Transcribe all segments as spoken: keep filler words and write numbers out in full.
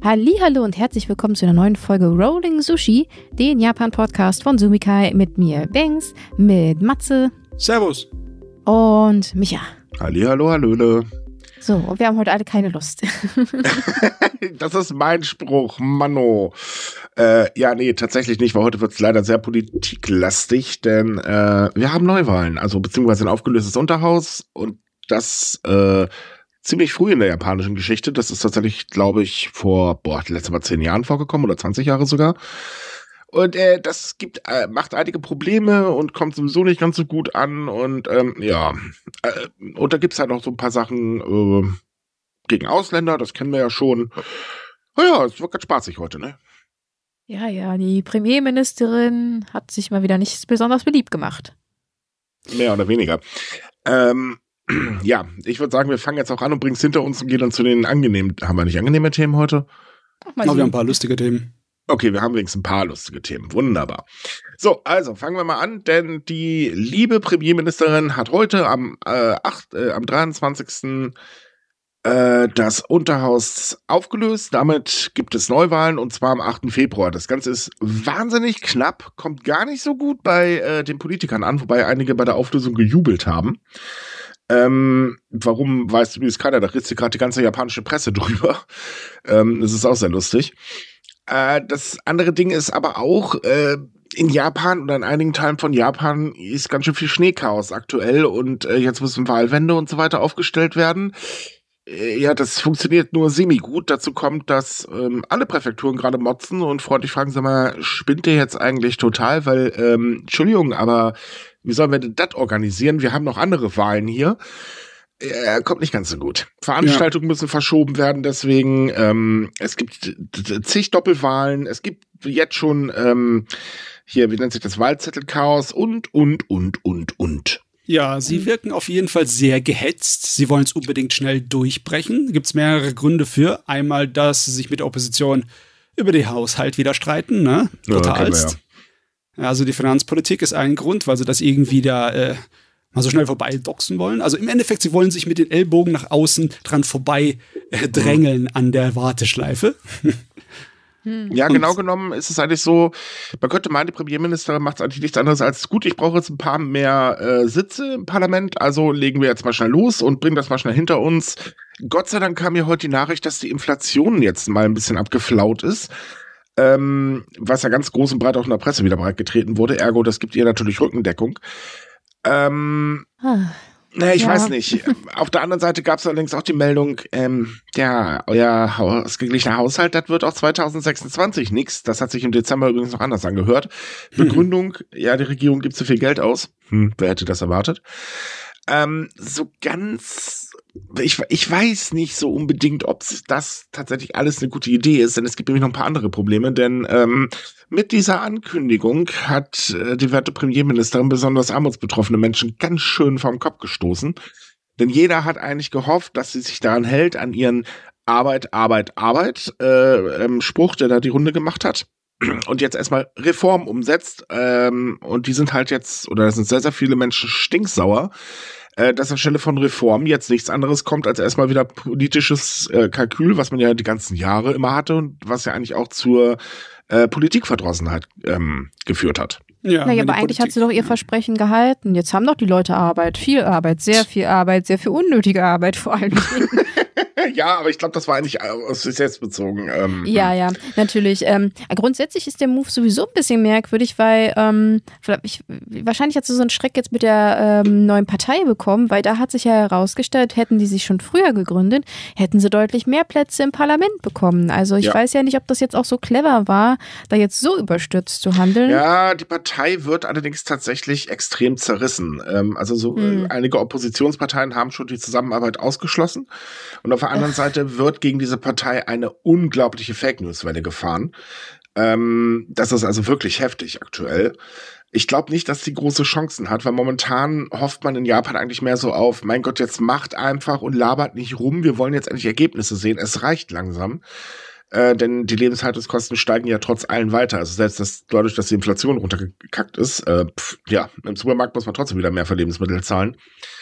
Hallihallo und herzlich willkommen zu einer neuen Folge Rolling Sushi, den Japan-Podcast von Sumikai mit mir Banks, mit Matze. Servus. Und Micha. Hallihallo, hallöle. So, und wir haben heute alle keine Lust. Das ist mein Spruch, Manno. Äh, ja, nee, tatsächlich nicht, weil heute wird es leider sehr politiklastig, denn äh, wir haben Neuwahlen, also beziehungsweise ein aufgelöstes Unterhaus und das äh, ziemlich früh in der japanischen Geschichte. Das ist tatsächlich, glaube ich, vor, boah, letztes Mal zehn Jahren vorgekommen oder zwanzig Jahre sogar. Und äh, das gibt, äh, macht einige Probleme und kommt sowieso nicht ganz so gut an. Und ähm, ja, äh, und da gibt's halt noch so ein paar Sachen äh, gegen Ausländer, das kennen wir ja schon. Naja, es wird ganz spaßig heute, ne? Ja, ja, die Premierministerin hat sich mal wieder nicht besonders beliebt gemacht. Mehr oder weniger. Ähm, ja, ich würde sagen, wir fangen jetzt auch an und bringen es hinter uns und gehen dann zu den angenehmen, haben wir nicht angenehme Themen heute? Ach, wir haben ein paar lustige Themen. Okay, wir haben wenigstens ein paar lustige Themen. Wunderbar. So, also fangen wir mal an, denn die liebe Premierministerin hat heute am, äh, acht, äh, am dreiundzwanzigsten Äh, das Unterhaus aufgelöst. Damit gibt es Neuwahlen und zwar am achten Februar. Das Ganze ist wahnsinnig knapp, kommt gar nicht so gut bei äh, den Politikern an, wobei einige bei der Auflösung gejubelt haben. Ähm, warum, weißt du, wie es keiner, da redet gerade die ganze japanische Presse drüber. Ähm, das ist auch sehr lustig. Äh, das andere Ding ist aber auch, äh, in Japan oder in einigen Teilen von Japan ist ganz schön viel Schneechaos aktuell und äh, jetzt müssen Wahlwände und so weiter aufgestellt werden. Äh, ja, das funktioniert nur semi-gut. Dazu kommt, dass ähm, alle Präfekturen gerade motzen und freundlich fragen, sag mal, spinnt ihr jetzt eigentlich total? Weil, ähm, Entschuldigung, aber wie sollen wir denn das organisieren? Wir haben noch andere Wahlen hier. Äh, kommt nicht ganz so gut. Veranstaltungen ja. müssen verschoben werden, deswegen ähm, es gibt zig Doppelwahlen, es gibt jetzt schon ähm, hier, wie nennt sich das, Wahlzettelchaos und, und, und, und, und. Ja, sie wirken auf jeden Fall sehr gehetzt. Sie wollen es unbedingt schnell durchbrechen. Gibt es mehrere Gründe für. Einmal, dass sie sich mit der Opposition über den Haushalt wieder streiten, ne? Totalst. Ja, ja. Also die Finanzpolitik ist ein Grund, weil sie das irgendwie da äh, mal so schnell vorbei doxen wollen. Also im Endeffekt, sie wollen sich mit den Ellbogen nach außen dran vorbei äh, drängeln mhm. an der Warteschleife. Ja, genau genommen ist es eigentlich so, man könnte meinen, die Premierministerin macht eigentlich nichts anderes als, gut, ich brauche jetzt ein paar mehr äh, Sitze im Parlament, also legen wir jetzt mal schnell los und bringen das mal schnell hinter uns. Gott sei Dank kam mir heute die Nachricht, dass die Inflation jetzt mal ein bisschen abgeflaut ist, ähm, was ja ganz groß und breit auch in der Presse wieder breitgetreten wurde, ergo, das gibt ihr natürlich Rückendeckung. Ähm, ah. Na, ich ja. weiß nicht. Auf der anderen Seite gab es allerdings auch die Meldung, ähm, ja, euer ausgeglichener Haushalt, das wird auch zwanzig sechsundzwanzig nix. Das hat sich im Dezember übrigens noch anders angehört. Hm. Begründung, ja, die Regierung gibt zu viel Geld aus. Hm, wer hätte das erwartet? Ähm, so ganz, ich, ich weiß nicht so unbedingt, ob das tatsächlich alles eine gute Idee ist, denn es gibt nämlich noch ein paar andere Probleme, denn ähm, mit dieser Ankündigung hat äh, die werte Premierministerin besonders armutsbetroffene Menschen ganz schön vom Kopf gestoßen, denn jeder hat eigentlich gehofft, dass sie sich daran hält, an ihren Arbeit, Arbeit, Arbeit äh, ähm, Spruch, der da die Runde gemacht hat. Und jetzt erstmal Reform umsetzt, ähm, und die sind halt jetzt, oder da sind sehr, sehr viele Menschen stinksauer, äh, dass anstelle von Reform jetzt nichts anderes kommt, als erstmal wieder politisches äh, Kalkül, was man ja die ganzen Jahre immer hatte und was ja eigentlich auch zur äh, Politikverdrossenheit ähm, geführt hat. Ja, naja, aber eigentlich Politik, hat sie doch ihr Versprechen gehalten. Jetzt haben doch die Leute Arbeit, viel Arbeit, sehr viel Arbeit, sehr viel unnötige Arbeit vor allem. Ja, aber ich glaube, das war eigentlich aus sich selbst bezogen. Ähm. Ja, ja, natürlich. Ähm, grundsätzlich ist der Move sowieso ein bisschen merkwürdig, weil ähm, ich, wahrscheinlich hat sie so einen Schreck jetzt mit der ähm, neuen Partei bekommen, weil da hat sich ja herausgestellt, hätten die sich schon früher gegründet, hätten sie deutlich mehr Plätze im Parlament bekommen. Also ich ja. weiß ja nicht, ob das jetzt auch so clever war, da jetzt so überstürzt zu handeln. Ja, die Partei wird allerdings tatsächlich extrem zerrissen. Ähm, also so hm. äh, einige Oppositionsparteien haben schon die Zusammenarbeit ausgeschlossen und auf der anderen Seite wird gegen diese Partei eine unglaubliche Fake-News-Welle gefahren. Ähm, das ist also wirklich heftig aktuell. Ich glaube nicht, dass sie große Chancen hat, weil momentan hofft man in Japan eigentlich mehr so auf, mein Gott, jetzt macht einfach und labert nicht rum, wir wollen jetzt endlich Ergebnisse sehen, es reicht langsam. Äh, denn die Lebenshaltungskosten steigen ja trotz allem weiter. Also selbst das, dadurch, dass die Inflation runtergekackt ist, äh, pff, ja, im Supermarkt muss man trotzdem wieder mehr für Lebensmittel zahlen.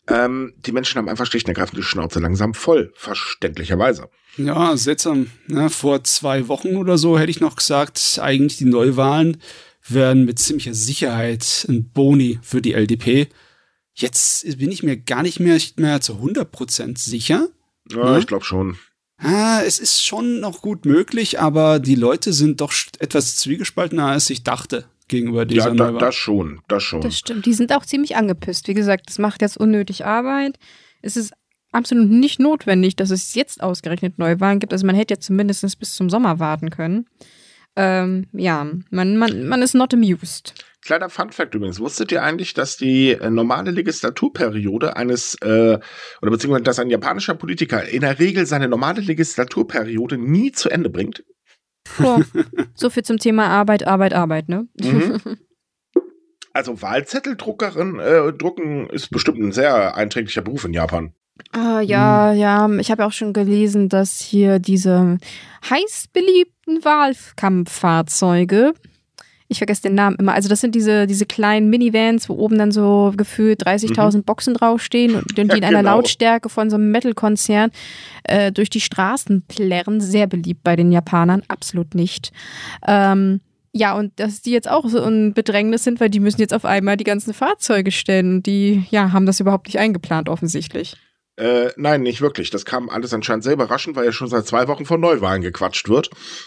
Ähm, die Menschen haben einfach schlicht und ergreifend die Schnauze langsam voll, verständlicherweise. Ja, seltsam. Ja, vor zwei Wochen oder so hätte ich noch gesagt, eigentlich die Neuwahlen werden mit ziemlicher Sicherheit ein Boni für die L D P. Jetzt bin ich mir gar nicht mehr, nicht mehr zu hundert Prozent sicher. Ja, ja? Ich glaube schon. Ah, es ist schon noch gut möglich, aber die Leute sind doch etwas zwiegespaltener, als ich dachte, gegenüber dieser Ja, da, Neuwahl. das schon, das schon. Das stimmt. Die sind auch ziemlich angepisst. Wie gesagt, das macht jetzt unnötig Arbeit. Es ist absolut nicht notwendig, dass es jetzt ausgerechnet Neuwahlen gibt. Also man hätte ja zumindest bis zum Sommer warten können. Ähm, ja, man, man, man ist not amused. Kleiner Funfact übrigens, wusstet ihr eigentlich, dass die äh, normale Legislaturperiode eines, äh, oder beziehungsweise dass ein japanischer Politiker in der Regel seine normale Legislaturperiode nie zu Ende bringt? So, so viel zum Thema Arbeit, Arbeit, Arbeit, ne? Mhm. Also Wahlzetteldruckerin äh, drucken ist bestimmt ein sehr einträglicher Beruf in Japan. Ah, ja, hm. ja. Ich habe ja auch schon gelesen, dass hier diese heiß beliebten Wahlkampffahrzeuge, ich vergesse den Namen immer, also das sind diese, diese kleinen Minivans, wo oben dann so gefühlt dreißigtausend mhm. Boxen draufstehen und die ja, in einer genau. Lautstärke von so einem Metal-Konzern äh, durch die Straßen plärren. Sehr beliebt bei den Japanern, absolut nicht. Ähm, ja, und dass die jetzt auch so ein Bedrängnis sind, weil die müssen jetzt auf einmal die ganzen Fahrzeuge stellen und die ja, haben das überhaupt nicht eingeplant offensichtlich. Äh, nein, nicht wirklich. Das kam alles anscheinend sehr überraschend, weil ja schon seit zwei Wochen von Neuwahlen gequatscht wird.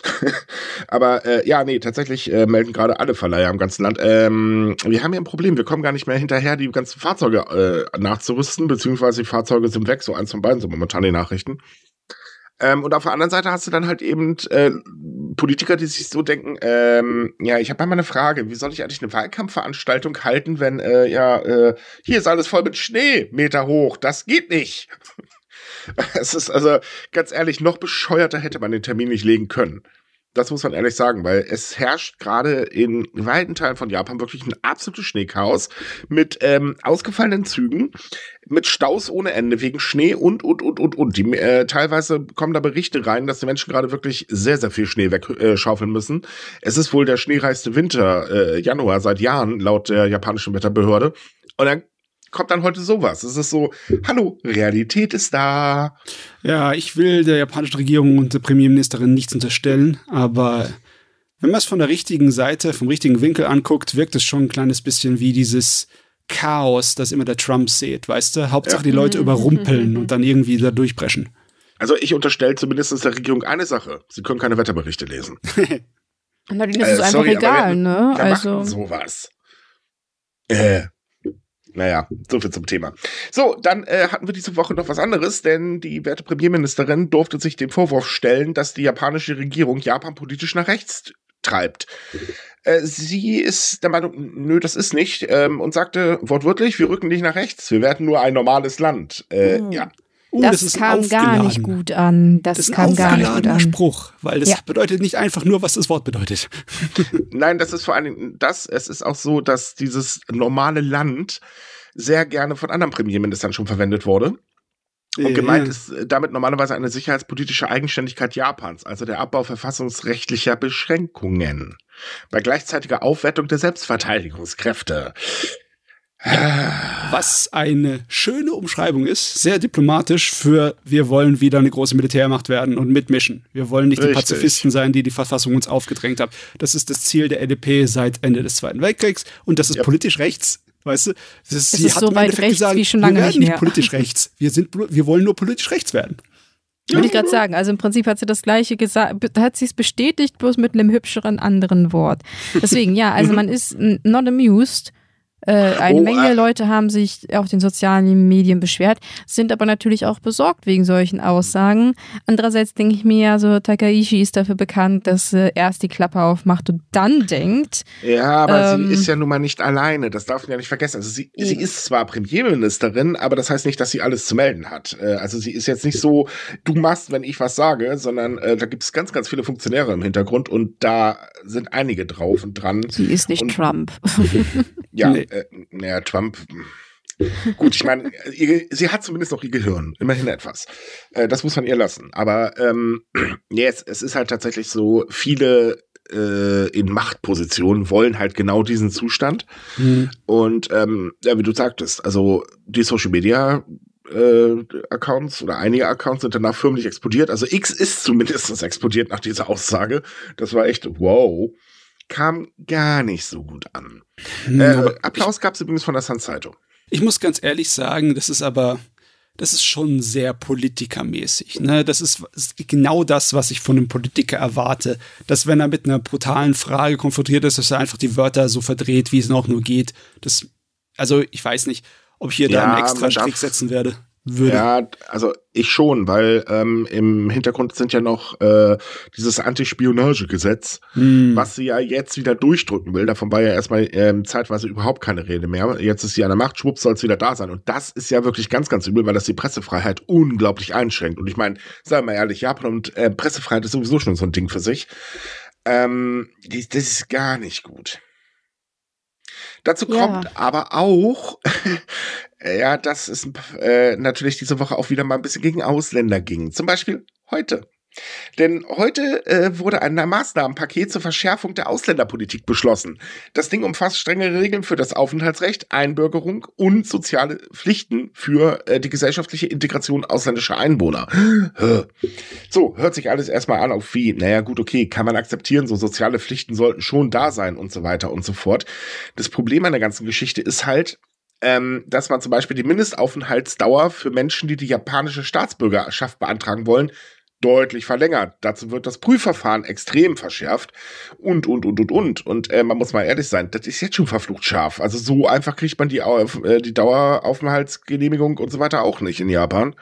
Aber äh, ja, nee, tatsächlich äh, melden gerade alle Verleiher im ganzen Land. Ähm, wir haben hier ein Problem. Wir kommen gar nicht mehr hinterher, die ganzen Fahrzeuge äh, nachzurüsten, beziehungsweise die Fahrzeuge sind weg. So eins von beiden sind momentan die Nachrichten. Ähm, und auf der anderen Seite hast du dann halt eben äh, Politiker, die sich so denken, ähm, ja, ich habe einmal eine Frage, wie soll ich eigentlich eine Wahlkampfveranstaltung halten, wenn, äh, ja, äh, hier ist alles voll mit Schnee, Meter hoch, das geht nicht. Es ist also, ganz ehrlich, noch bescheuerter hätte man den Termin nicht legen können. Das muss man ehrlich sagen, weil es herrscht gerade in weiten Teilen von Japan wirklich ein absolutes Schneechaos mit ähm, ausgefallenen Zügen, mit Staus ohne Ende wegen Schnee und, und, und, und, und. Die, äh, teilweise kommen da Berichte rein, dass die Menschen gerade wirklich sehr, sehr viel Schnee wegschaufeln äh, müssen. Es ist wohl der schneereichste Winter, äh, Januar seit Jahren, laut der japanischen Wetterbehörde. Und dann kommt dann heute sowas. Es ist so, hallo, Realität ist da. Ja, ich will der japanischen Regierung und der Premierministerin nichts unterstellen, aber wenn man es von der richtigen Seite, vom richtigen Winkel anguckt, wirkt es schon ein kleines bisschen wie dieses Chaos, das immer der Trump sieht, weißt du? Hauptsache die Leute überrumpeln und dann irgendwie da durchbrechen. Also ich unterstelle zumindest der Regierung eine Sache. Sie können keine Wetterberichte lesen. Na, denen ist es äh, einfach sorry, egal, ne? Wer also macht sowas? Äh. Naja, so viel zum Thema. So, dann äh, hatten wir diese Woche noch was anderes, denn die werte Premierministerin durfte sich dem Vorwurf stellen, dass die japanische Regierung Japan politisch nach rechts treibt. Äh, sie ist der Meinung, nö, das ist nicht, ähm, und sagte wortwörtlich, wir rücken nicht nach rechts, wir werden nur ein normales Land. Äh, mhm. Ja. Uh, das, das kam gar nicht gut an. Das, das kam gar nicht gut an. Spruch, weil das ja. bedeutet nicht einfach nur, was das Wort bedeutet. Nein, das ist vor allen Dingen das. Es ist auch so, dass dieses normale Land sehr gerne von anderen Premierministern schon verwendet wurde. Und gemeint ist damit normalerweise eine sicherheitspolitische Eigenständigkeit Japans, also der Abbau verfassungsrechtlicher Beschränkungen bei gleichzeitiger Aufwertung der Selbstverteidigungskräfte. Was eine schöne Umschreibung ist, sehr diplomatisch für wir wollen wieder eine große Militärmacht werden und mitmischen. Wir wollen nicht Richtig. die Pazifisten sein, die die Verfassung uns aufgedrängt haben. Das ist das Ziel der L D P seit Ende des Zweiten Weltkriegs und das ist ja. politisch rechts. Weißt du, das ist, es sie ist hat so weit rechts gesagt, wie schon lange wir werden nicht nicht politisch rechts. Wir sind, wir wollen nur politisch rechts werden. Ja. Würde ich gerade sagen. Also im Prinzip hat sie das Gleiche gesagt, hat sie es bestätigt, bloß mit einem hübscheren anderen Wort. Deswegen, ja, also man ist not amused. Äh, eine oh, Menge äh. Leute haben sich auf den sozialen Medien beschwert, sind aber natürlich auch besorgt wegen solchen Aussagen. Andererseits denke ich mir ja so, Takaichi ist dafür bekannt, dass er erst die Klappe aufmacht und dann denkt. Ja, aber ähm, sie ist ja nun mal nicht alleine, das darf man ja nicht vergessen. Also sie, sie ist zwar Premierministerin, aber das heißt nicht, dass sie alles zu melden hat. Also sie ist jetzt nicht so, du machst, wenn ich was sage, sondern äh, da gibt es ganz, ganz viele Funktionäre im Hintergrund und da sind einige drauf und dran. Sie ist nicht und, Trump. Ja, nee. äh, naja, Trump, gut, ich meine, sie hat zumindest noch ihr Gehirn, immerhin etwas. Äh, das muss man ihr lassen. Aber ähm, yes, es ist halt tatsächlich so, viele äh, in Machtpositionen wollen halt genau diesen Zustand. Mhm. Und ähm, ja, wie du sagtest, also die Social Media äh, Accounts oder einige Accounts sind danach förmlich explodiert. Also X ist zumindest explodiert nach dieser Aussage. Das war echt wow. Kam gar nicht so gut an. Mhm, äh, Applaus gab es übrigens von der Sun-Zeitung. Ich muss ganz ehrlich sagen, das ist aber Das ist schon sehr politikermäßig. Ne? Das ist genau das, was ich von einem Politiker erwarte. Dass, wenn er mit einer brutalen Frage konfrontiert ist, dass er einfach die Wörter so verdreht, wie es noch nur geht. Das, also ich weiß nicht, ob ich hier ja, da einen extra Strick setzen werde. Würde. Ja, also ich schon, weil ähm, im Hintergrund sind ja noch äh, dieses Antispionagegesetz, hm. was sie ja jetzt wieder durchdrücken will. Davon war ja erstmal ähm, zeitweise überhaupt keine Rede mehr. Jetzt ist sie an der Macht, schwupps soll es wieder da sein. Und das ist ja wirklich ganz, ganz übel, weil das die Pressefreiheit unglaublich einschränkt. Und ich meine, sagen wir mal ehrlich, Japan und äh, Pressefreiheit ist sowieso schon so ein Ding für sich. Ähm, die, das ist gar nicht gut. Dazu kommt ja. aber auch, ja, dass es äh, natürlich diese Woche auch wieder mal ein bisschen gegen Ausländer ging. Zum Beispiel heute. Denn heute äh, wurde ein Maßnahmenpaket zur Verschärfung der Ausländerpolitik beschlossen. Das Ding umfasst strengere Regeln für das Aufenthaltsrecht, Einbürgerung und soziale Pflichten für äh, die gesellschaftliche Integration ausländischer Einwohner. So, hört sich alles erstmal an auf wie, naja gut, okay, kann man akzeptieren, so soziale Pflichten sollten schon da sein und so weiter und so fort. Das Problem an der ganzen Geschichte ist halt, Ähm, dass man zum Beispiel die Mindestaufenthaltsdauer für Menschen, die die japanische Staatsbürgerschaft beantragen wollen, deutlich verlängert. Dazu wird das Prüfverfahren extrem verschärft und, und, und, und, und. Und äh, man muss mal ehrlich sein, das ist jetzt schon verflucht scharf. Also so einfach kriegt man die, äh, die Daueraufenthaltsgenehmigung und so weiter auch nicht in Japan.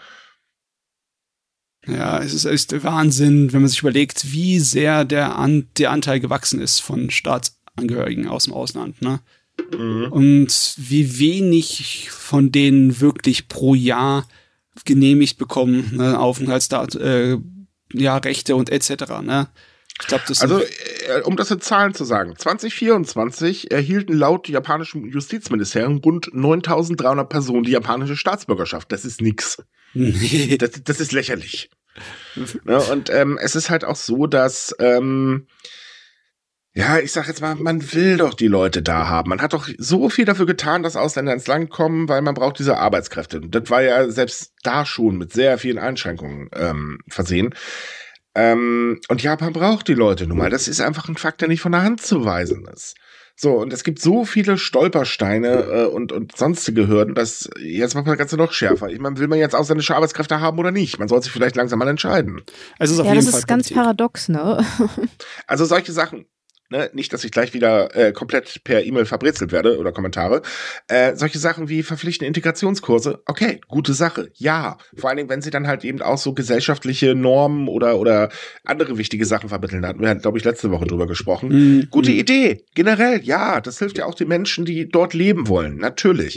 Ja, es ist, ist Wahnsinn, wenn man sich überlegt, wie sehr der, An- der Anteil gewachsen ist von Staatsangehörigen aus dem Ausland, ne? Mhm. Und wie wenig von denen wirklich pro Jahr genehmigt bekommen, ne, Aufenthaltsdat, äh, ja, Rechte und et cetera. Ne? Ich glaube, das also, äh, um das in Zahlen zu sagen, zwanzig vierundzwanzig erhielten laut japanischem Justizministerium rund neuntausenddreihundert Personen die japanische Staatsbürgerschaft. Das ist nix. Nee. Das, das ist lächerlich. Ja, und ähm, es ist halt auch so, dass ähm, ja, ich sag jetzt mal, man will doch die Leute da haben. Man hat doch so viel dafür getan, dass Ausländer ins Land kommen, weil man braucht diese Arbeitskräfte. Und das war ja selbst da schon mit sehr vielen Einschränkungen ähm, versehen. Ähm, und Japan braucht die Leute nun mal. Das ist einfach ein Fakt, der nicht von der Hand zu weisen ist. So, und es gibt so viele Stolpersteine äh, und, und sonstige Hürden, dass jetzt macht man das Ganze noch schärfer. Ich meine, will man jetzt ausländische Arbeitskräfte haben oder nicht? Man soll sich vielleicht langsam mal entscheiden. Also auf ja, jeden das Fall ist ganz paradox, ne? Also solche Sachen. Ne, nicht, dass ich gleich wieder äh, komplett per E-Mail verbrezelt werde oder Kommentare. Äh, solche Sachen wie verpflichtende Integrationskurse, okay, gute Sache, ja. Vor allen Dingen, wenn sie dann halt eben auch so gesellschaftliche Normen oder oder andere wichtige Sachen vermitteln. Da hatten wir, glaube ich, letzte Woche drüber gesprochen. Mhm. Gute Idee, generell, ja. Das hilft ja auch den Menschen, die dort leben wollen, natürlich.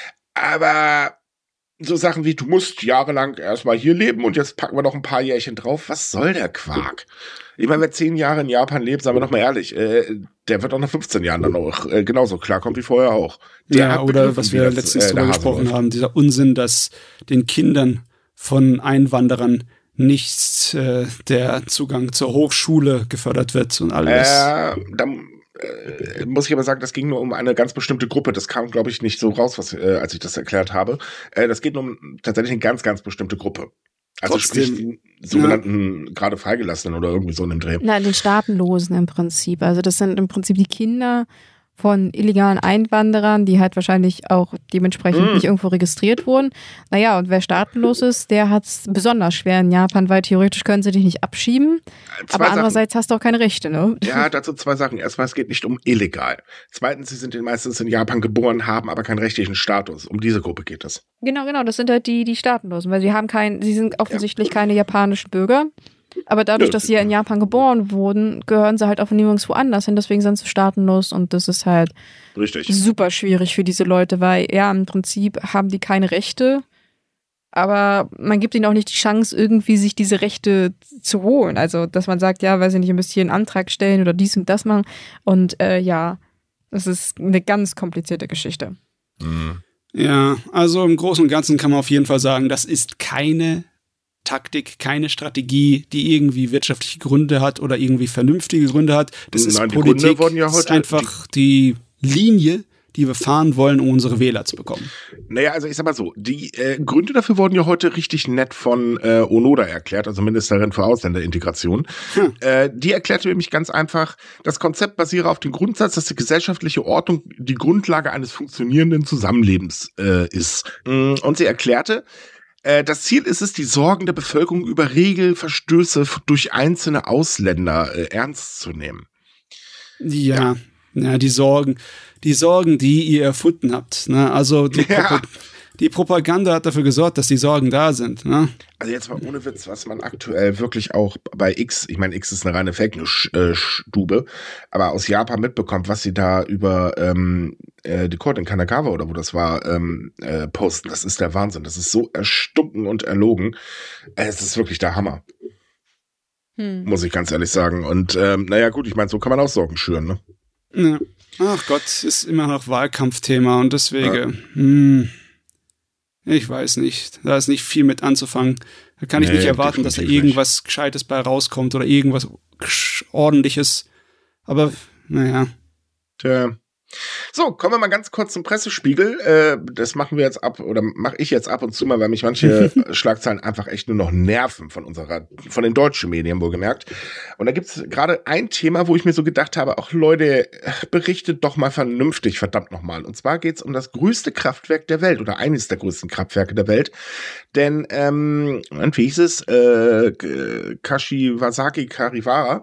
Aber so Sachen wie, du musst jahrelang erstmal hier leben und jetzt packen wir noch ein paar Jährchen drauf. Was soll der Quark? Ich meine, wer zehn Jahre in Japan lebt, sagen wir doch mal ehrlich, äh, der wird auch nach fünfzehn Jahren dann auch äh, genauso klarkommen wie vorher auch. Der ja, oder was wir das, letztens äh, drüber gesprochen haben, dieser Unsinn, dass den Kindern von Einwanderern nicht äh, der Zugang zur Hochschule gefördert wird und alles. Äh, dann äh, muss ich aber sagen, das ging nur um eine ganz bestimmte Gruppe. Das kam, glaube ich, nicht so raus, was, äh, als ich das erklärt habe. Äh, das geht nur um tatsächlich eine ganz, ganz bestimmte Gruppe. Also Trotzdem, sprich, die sogenannten ja. gerade Freigelassenen oder irgendwie so in dem Dreh. Nein, den Staatenlosen im Prinzip. Also das sind im Prinzip die Kinder von illegalen Einwanderern, die halt wahrscheinlich auch dementsprechend mm. nicht irgendwo registriert wurden. Naja, und wer staatenlos ist, der hat es besonders schwer in Japan, weil theoretisch können sie dich nicht abschieben. Zwei aber Sachen. Andererseits hast du auch keine Rechte, ne? Ja, dazu zwei Sachen. Erstmal, es geht nicht um illegal. Zweitens, sie sind meistens in Japan geboren, haben aber keinen rechtlichen Status. Um diese Gruppe geht es. Genau, genau. Das sind halt die, die Staatenlosen, weil sie haben keinen, sie sind offensichtlich ja. keine japanischen Bürger. Aber dadurch, dass sie ja in Japan geboren wurden, gehören sie halt auch nirgendwo anders hin. Deswegen sind sie staatenlos und das ist halt Richtig. super schwierig für diese Leute, weil ja, im Prinzip haben die keine Rechte, aber man gibt ihnen auch nicht die Chance, irgendwie sich diese Rechte zu holen. Also, dass man sagt, ja, weiß ich nicht, ihr müsst hier einen Antrag stellen oder dies und das machen. Und äh, ja, das ist eine ganz komplizierte Geschichte. Mhm. Ja, also im Großen und Ganzen kann man auf jeden Fall sagen, das ist keine Taktik, keine Strategie, die irgendwie wirtschaftliche Gründe hat oder irgendwie vernünftige Gründe hat. Das ist Nein, die Politik, Gründe wurden ja das ist heute- einfach die Linie, die wir fahren wollen, um unsere Wähler zu bekommen. Naja, also ich sag mal so, die äh, Gründe dafür wurden ja heute richtig nett von äh, Onoda erklärt, also Ministerin für Ausländerintegration. Hm. Äh, die erklärte nämlich ganz einfach, das Konzept basiere auf dem Grundsatz, dass die gesellschaftliche Ordnung die Grundlage eines funktionierenden Zusammenlebens äh, ist. Mm, Und sie erklärte, äh, das Ziel ist es, die Sorgen der Bevölkerung über Regelverstöße f- durch einzelne Ausländer äh, ernst zu nehmen. Ja, ja, die Sorgen, die Sorgen, die ihr erfunden habt. Ne? Also die, Ja. Propa- die Propaganda hat dafür gesorgt, dass die Sorgen da sind. Ne? Also jetzt mal ohne Witz, was man aktuell wirklich auch bei X, ich meine, X ist eine reine Fake News äh, Stube, aber aus Japan mitbekommt, was sie da über ähm, äh, die Court in Kanagawa oder wo das war, ähm, äh, posten. Das ist der Wahnsinn. Das ist so erstunken und erlogen. Äh, Es ist wirklich der Hammer, Hm. muss ich ganz ehrlich sagen. Und ähm, naja, gut, ich meine, so kann man auch Sorgen schüren, ne? Ja. Ach Gott, ist immer noch Wahlkampfthema und deswegen, ja. hm, ich weiß nicht, da ist nicht viel mit anzufangen. Da kann ich Nee, nicht erwarten, dass da irgendwas Gescheites bei rauskommt oder irgendwas Ordentliches. Aber, naja. Tja. So, kommen wir mal ganz kurz zum Pressespiegel. Äh, das machen wir jetzt ab, oder mache ich jetzt ab und zu mal, weil mich manche Schlagzeilen einfach echt nur noch nerven von unserer, von den deutschen Medien wohlgemerkt. Und da gibt's gerade ein Thema, wo ich mir so gedacht habe, ach Leute, berichtet doch mal vernünftig, verdammt nochmal. Und zwar geht's um das größte Kraftwerk der Welt oder eines der größten Kraftwerke der Welt. Denn, ähm, wie hieß es, äh, Kashiwazaki Kariwara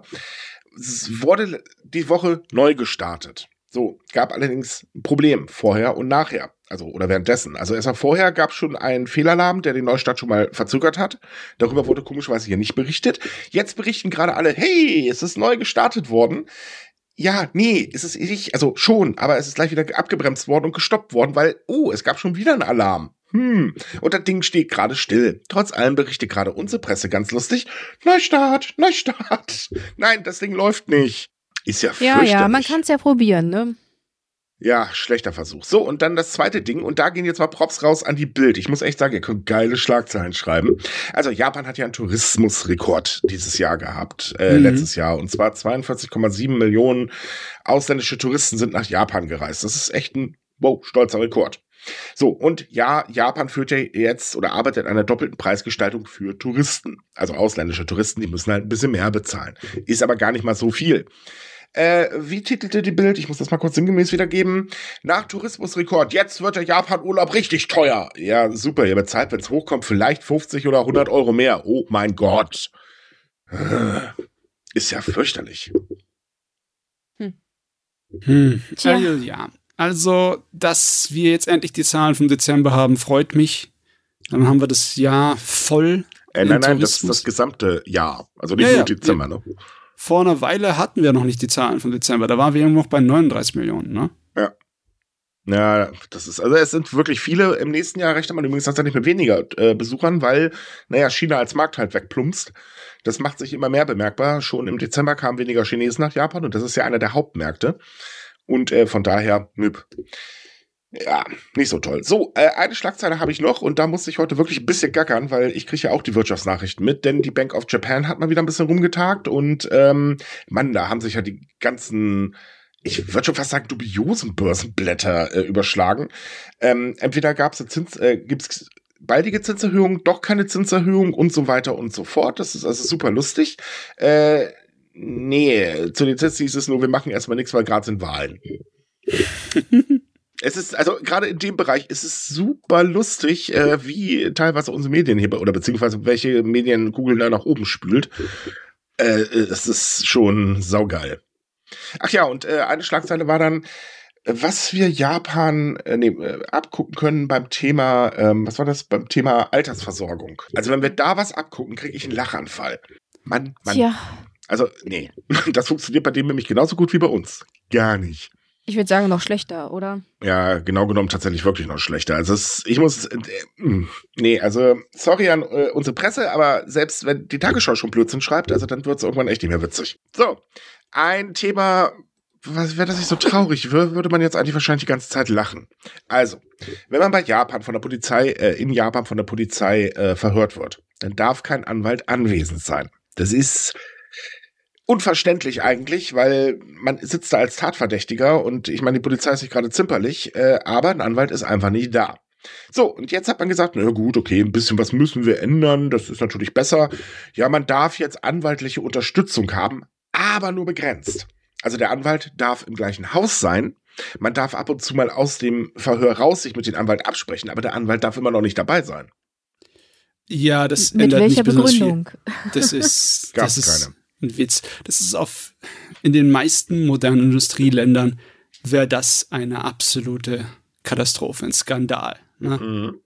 wurde die Woche neu gestartet. So, gab allerdings ein Problem vorher und nachher, also oder währenddessen. Also erstmal vorher gab es schon einen Fehlalarm, der den Neustart schon mal verzögert hat. Darüber wurde komischerweise hier nicht berichtet. Jetzt berichten gerade alle, hey, es ist neu gestartet worden. Ja, nee, es ist nicht, also schon, aber es ist gleich wieder abgebremst worden und gestoppt worden, weil, oh, es gab schon wieder einen Alarm. Hm, und das Ding steht gerade still. Trotz allem berichtet gerade unsere Presse ganz lustig, Neustart, Neustart. Nein, das Ding läuft nicht. Ist ja fürchterlich. Ja, ja, man kann es ja probieren, ne? Ja, schlechter Versuch. So, und dann das zweite Ding, und da gehen jetzt mal Props raus an die Bild. Ich muss echt sagen, ihr könnt geile Schlagzeilen schreiben. Also Japan hat ja einen Tourismusrekord dieses Jahr gehabt, äh, mhm. letztes Jahr. Und zwar zweiundvierzig Komma sieben Millionen ausländische Touristen sind nach Japan gereist. Das ist echt ein, wow, stolzer Rekord. So, und ja, Japan führt ja jetzt oder arbeitet an einer doppelten Preisgestaltung für Touristen. Also ausländische Touristen, die müssen halt ein bisschen mehr bezahlen. Ist aber gar nicht mal so viel. Äh, wie titelte die Bild? Ich muss das mal kurz sinngemäß wiedergeben. Nach Tourismusrekord, jetzt wird der Japan-Urlaub richtig teuer. Ja, super, ihr bezahlt, wenn es hochkommt, vielleicht fünfzig oder hundert Euro mehr. Oh mein Gott. Ist ja fürchterlich. Hm. Hm. Tja. Also, ja. Also, dass wir jetzt endlich die Zahlen vom Dezember haben, freut mich. Dann haben wir das Jahr voll. Äh, nein, nein, das ist das gesamte Jahr. Also nicht ja, nur ja, Dezember, ja. ne? Vor einer Weile hatten wir noch nicht die Zahlen vom Dezember. Da waren wir irgendwo noch bei neununddreißig Millionen, ne? Ja. Ja, das ist, also es sind wirklich viele. Im nächsten Jahr rechnet man übrigens tatsächlich mit weniger äh, Besuchern, weil, naja, China als Markt halt wegplumpst. Das macht sich immer mehr bemerkbar. Schon im Dezember kamen weniger Chinesen nach Japan und das ist ja einer der Hauptmärkte. Und äh, von daher, nüb. Ja, nicht so toll. So, äh, eine Schlagzeile habe ich noch und da muss ich heute wirklich ein bisschen gackern, weil ich kriege ja auch die Wirtschaftsnachrichten mit, denn die Bank of Japan hat mal wieder ein bisschen rumgetagt und ähm, Mann, da haben sich ja die ganzen, ich würde schon fast sagen, dubiosen Börsenblätter äh, überschlagen. Ähm, entweder gab es Zins, äh, gibt's baldige Zinserhöhung, doch keine Zinserhöhung und so weiter und so fort. Das ist also super lustig. Äh, nee, zu den Zinsen hieß es nur, wir machen erstmal nichts, weil gerade sind Wahlen. Es ist, also gerade in dem Bereich ist es super lustig, äh, wie teilweise unsere Medien hier, oder beziehungsweise welche Medien Google da nach oben spült. Äh, es ist schon saugeil. Ach ja, und äh, eine Schlagzeile war dann, was wir Japan äh, nee, äh, abgucken können beim Thema, ähm, was war das, beim Thema Altersversorgung. Also wenn wir da was abgucken, kriege ich einen Lachanfall. Mann, Mann. Tja. Also, nee, das funktioniert bei dem nämlich genauso gut wie bei uns. Gar nicht. Ich würde sagen, noch schlechter, oder? Ja, genau genommen tatsächlich wirklich noch schlechter. Also es, ich muss, äh, nee, also sorry an äh, unsere Presse, aber selbst wenn die Tagesschau schon Blödsinn schreibt, also dann wird es irgendwann echt nicht mehr witzig. So, ein Thema, was wäre das nicht so traurig, würde man jetzt eigentlich wahrscheinlich die ganze Zeit lachen. Also, wenn man bei Japan von der Polizei, äh, in Japan von der Polizei äh, verhört wird, dann darf kein Anwalt anwesend sein. Das ist unverständlich eigentlich, weil man sitzt da als Tatverdächtiger und ich meine, die Polizei ist nicht gerade zimperlich, äh, aber ein Anwalt ist einfach nicht da. So, und jetzt hat man gesagt, na gut, okay, ein bisschen was müssen wir ändern, das ist natürlich besser. Ja, man darf jetzt anwaltliche Unterstützung haben, aber nur begrenzt. Also der Anwalt darf im gleichen Haus sein, man darf ab und zu mal aus dem Verhör raus sich mit dem Anwalt absprechen, aber der Anwalt darf immer noch nicht dabei sein. Ja, das mit ändert welcher nicht besonders Begründung? Viel. Das ist, Gab's das ist keine. ein Witz. Das ist auf, in den meisten modernen Industrieländern wäre das eine absolute Katastrophe, ein Skandal. Ne? Mhm.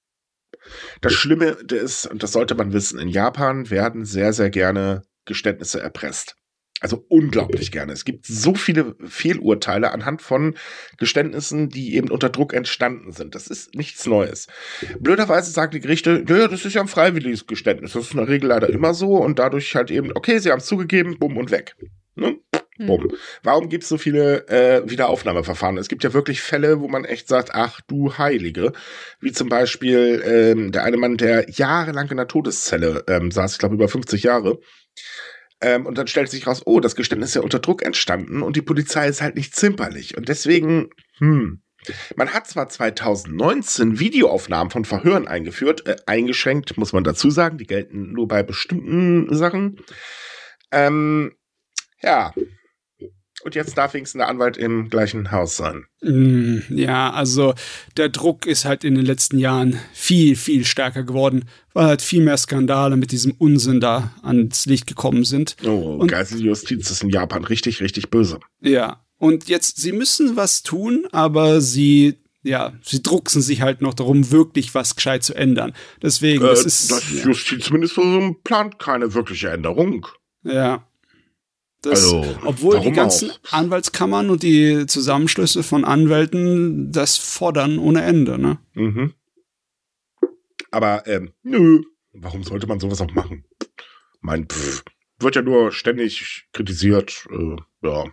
Das Schlimme ist, und das sollte man wissen, in Japan werden sehr, sehr gerne Geständnisse erpresst. Also unglaublich gerne. Es gibt so viele Fehlurteile anhand von Geständnissen, die eben unter Druck entstanden sind. Das ist nichts Neues. Blöderweise sagen die Gerichte, ja, das ist ja ein freiwilliges Geständnis. Das ist in der Regel leider immer so und dadurch halt eben, okay, sie haben es zugegeben, bumm und weg. Ne? Hm. Bumm. Warum gibt es so viele äh, Wiederaufnahmeverfahren? Es gibt ja wirklich Fälle, wo man echt sagt, ach du Heilige. Wie zum Beispiel ähm, der eine Mann, der jahrelang in der Todeszelle ähm, saß, ich glaube über fünfzig Jahre. Ähm, und dann stellt sich raus, oh, das Geständnis ist ja unter Druck entstanden und die Polizei ist halt nicht zimperlich. Und deswegen, hm, man hat zwar zwanzig neunzehn Videoaufnahmen von Verhören eingeführt, äh, eingeschränkt, muss man dazu sagen, die gelten nur bei bestimmten Sachen. Ähm, ja, und jetzt darf wenigstens der Anwalt im gleichen Haus sein. Ja, also der Druck ist halt in den letzten Jahren viel, viel stärker geworden, weil halt viel mehr Skandale mit diesem Unsinn da ans Licht gekommen sind. Oh, Geiseljustiz ist in Japan richtig, richtig böse. Ja, und jetzt, sie müssen was tun, aber sie, ja, sie drucksen sich halt noch darum, wirklich was gescheit zu ändern. Deswegen, äh, das ist... Das ja. Justizministerium plant keine wirkliche Änderung. Ja. Das, also, obwohl die ganzen auch? Anwaltskammern und die Zusammenschlüsse von Anwälten das fordern ohne Ende, ne? Mhm. Aber, ähm, nö, warum sollte man sowas auch machen? Mein, pff, wird ja nur ständig kritisiert, äh, ja.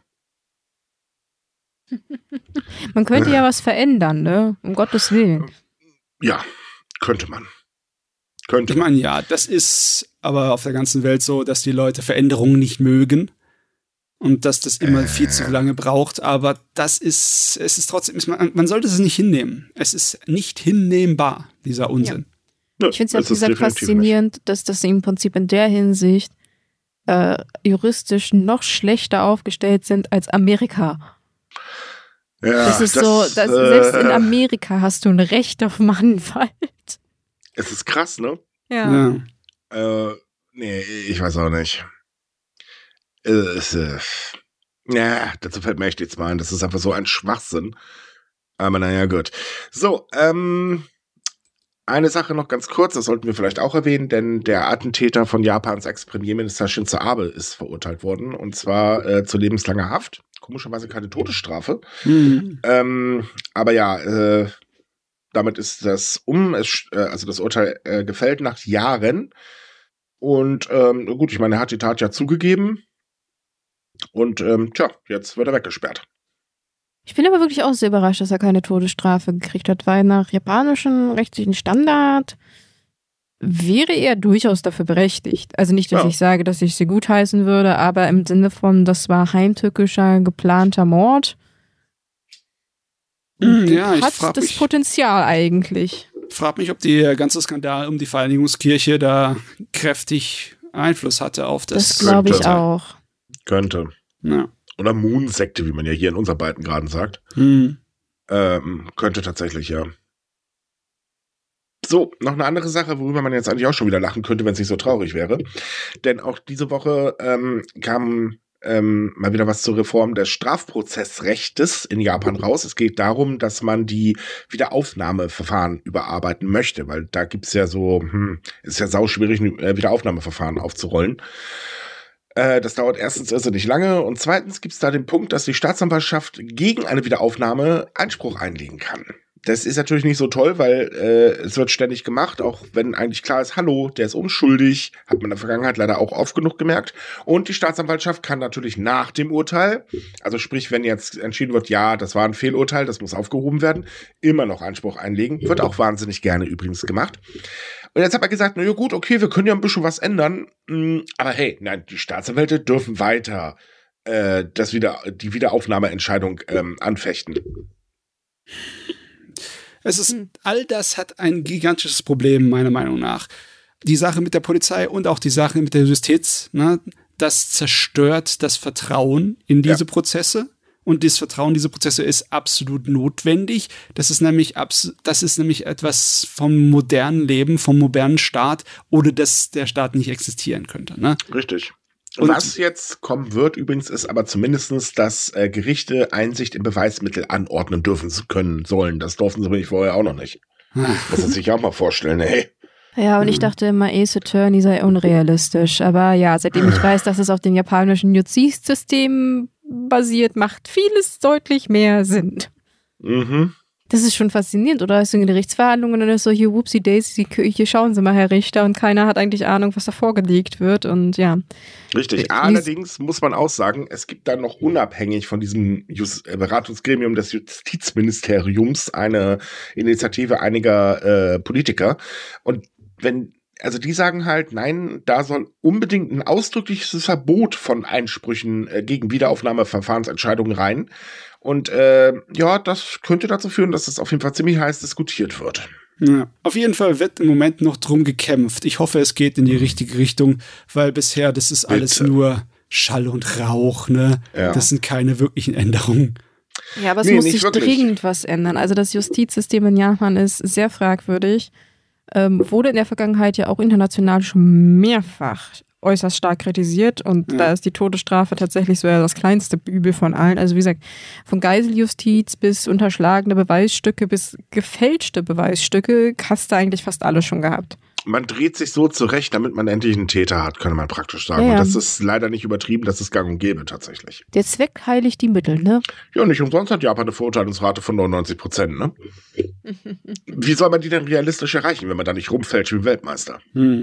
Man könnte ja was verändern, ne? Um Gottes Willen. Ja, könnte man. Könnte Ich meine, ja, das ist aber auf der ganzen Welt so, dass die Leute Veränderungen nicht mögen. Und dass das immer äh. viel zu lange braucht, aber das ist, es ist trotzdem, man, man sollte es nicht hinnehmen. Es ist nicht hinnehmbar, dieser Unsinn. Ja. Ich finde es ja, wie gesagt, faszinierend, nicht. dass das im Prinzip in der Hinsicht äh, juristisch noch schlechter aufgestellt sind als Amerika. Ja, das ist das, so, dass äh, selbst in Amerika hast du ein Recht auf Mannenwald. Es ist krass, ne? Ja. ja. Äh, nee, ich weiß auch nicht. Ist, äh, ja, dazu fällt mir echt nichts mal ein. Das ist einfach so ein Schwachsinn. Aber naja, gut. So, ähm, eine Sache noch ganz kurz, das sollten wir vielleicht auch erwähnen, denn der Attentäter von Japans Ex-Premierminister Shinzo Abe ist verurteilt worden, und zwar äh, zu lebenslanger Haft. Komischerweise keine Todesstrafe. Mhm. Ähm, aber ja, äh, damit ist das um, es, äh, also das Urteil äh, gefällt nach Jahren. Und ähm, gut, ich meine, er hat die Tat ja zugegeben. Und ähm, tja, jetzt wird er weggesperrt. Ich bin aber wirklich auch sehr überrascht, dass er keine Todesstrafe gekriegt hat, weil nach japanischem rechtlichen Standard wäre er durchaus dafür berechtigt. Also nicht, dass ja. ich sage, dass ich sie gutheißen würde, aber im Sinne von, das war heimtückischer, geplanter Mord. Ja, ich hat frag das mich, Potenzial eigentlich. Ich frage mich, ob der ganze Skandal um die Vereinigungskirche da kräftig Einfluss hatte auf das. Das glaube ich auch. Könnte. Ja. Oder Moon-Sekte, wie man ja hier in unserer beiden gerade sagt. Hm. Ähm, könnte tatsächlich, ja. So, noch eine andere Sache, worüber man jetzt eigentlich auch schon wieder lachen könnte, wenn es nicht so traurig wäre. Denn auch diese Woche ähm, kam ähm, mal wieder was zur Reform des Strafprozessrechtes in Japan raus. Es geht darum, dass man die Wiederaufnahmeverfahren überarbeiten möchte, weil da gibt's ja so, hm, ist ja sauschwierig, äh, Wiederaufnahmeverfahren aufzurollen. Das dauert erstens irrsinnig lange und zweitens gibt es da den Punkt, dass die Staatsanwaltschaft gegen eine Wiederaufnahme Einspruch einlegen kann. Das ist natürlich nicht so toll, weil äh, es wird ständig gemacht, auch wenn eigentlich klar ist, hallo, der ist unschuldig, hat man in der Vergangenheit leider auch oft genug gemerkt. Und die Staatsanwaltschaft kann natürlich nach dem Urteil, also sprich, wenn jetzt entschieden wird, ja, das war ein Fehlurteil, das muss aufgehoben werden, immer noch Einspruch einlegen. Wird auch wahnsinnig gerne übrigens gemacht. Und jetzt hat man gesagt, na ja gut, okay, wir können ja ein bisschen was ändern, aber hey, nein, die Staatsanwälte dürfen weiter äh, das wieder, die Wiederaufnahmeentscheidung ähm, anfechten. Es ist, all das hat ein gigantisches Problem, meiner Meinung nach. Die Sache mit der Polizei und auch die Sache mit der Justiz, ne, das zerstört das Vertrauen in diese ja. Prozesse. Und das Vertrauen in diese Prozesse ist absolut notwendig. Das ist nämlich, abs- das ist nämlich etwas vom modernen Leben, vom modernen Staat, ohne dass der Staat nicht existieren könnte. Ne? Richtig. Und was jetzt kommen wird, übrigens, ist aber zumindestens, dass äh, Gerichte Einsicht in Beweismittel anordnen dürfen können sollen. Das durften sie nämlich vorher auch noch nicht. Muss man sich auch mal vorstellen, ey. Ja, und ich dachte immer, Ace Attorney sei unrealistisch. Aber ja, seitdem ich weiß, dass es auf dem japanischen Justizsystem basiert, macht vieles deutlich mehr Sinn. Mhm. Das ist schon faszinierend, oder? Es sind Gerichtsverhandlungen und dann ist so, hier, whoopsie daisy, hier schauen Sie mal, Herr Richter, und keiner hat eigentlich Ahnung, was da vorgelegt wird, und ja. Richtig. Allerdings muss man auch sagen, es gibt da noch unabhängig von diesem Just- Beratungsgremium des Justizministeriums eine Initiative einiger äh, Politiker. Und wenn Also die sagen halt, nein, da soll unbedingt ein ausdrückliches Verbot von Einsprüchen äh, gegen Wiederaufnahmeverfahrensentscheidungen rein. Und äh, ja, das könnte dazu führen, dass es auf jeden Fall ziemlich heiß diskutiert wird. Ja, auf jeden Fall wird im Moment noch drum gekämpft. Ich hoffe, es geht in die richtige Richtung, weil bisher, das ist alles Bitte. nur Schall und Rauch, ne? Ja. Das sind keine wirklichen Änderungen. Ja, aber es nee, muss sich wirklich. dringend was ändern. Also das Justizsystem in Japan ist sehr fragwürdig. Ähm, wurde in der Vergangenheit ja auch international schon mehrfach äußerst stark kritisiert und ja. da ist die Todesstrafe tatsächlich so ja das kleinste Übel von allen. Also wie gesagt, von Geiseljustiz bis unterschlagene Beweisstücke bis gefälschte Beweisstücke hast du eigentlich fast alles schon gehabt. Man dreht sich so zurecht, damit man endlich einen Täter hat, könnte man praktisch sagen. Ja, ja. Und das ist leider nicht übertrieben, das ist gang und gäbe tatsächlich. Der Zweck heiligt die Mittel, ne? Ja, nicht umsonst hat Japan eine Verurteilungsrate von neunundneunzig Prozent, ne? Wie soll man die denn realistisch erreichen, wenn man da nicht rumfällt wie Weltmeister? Hm.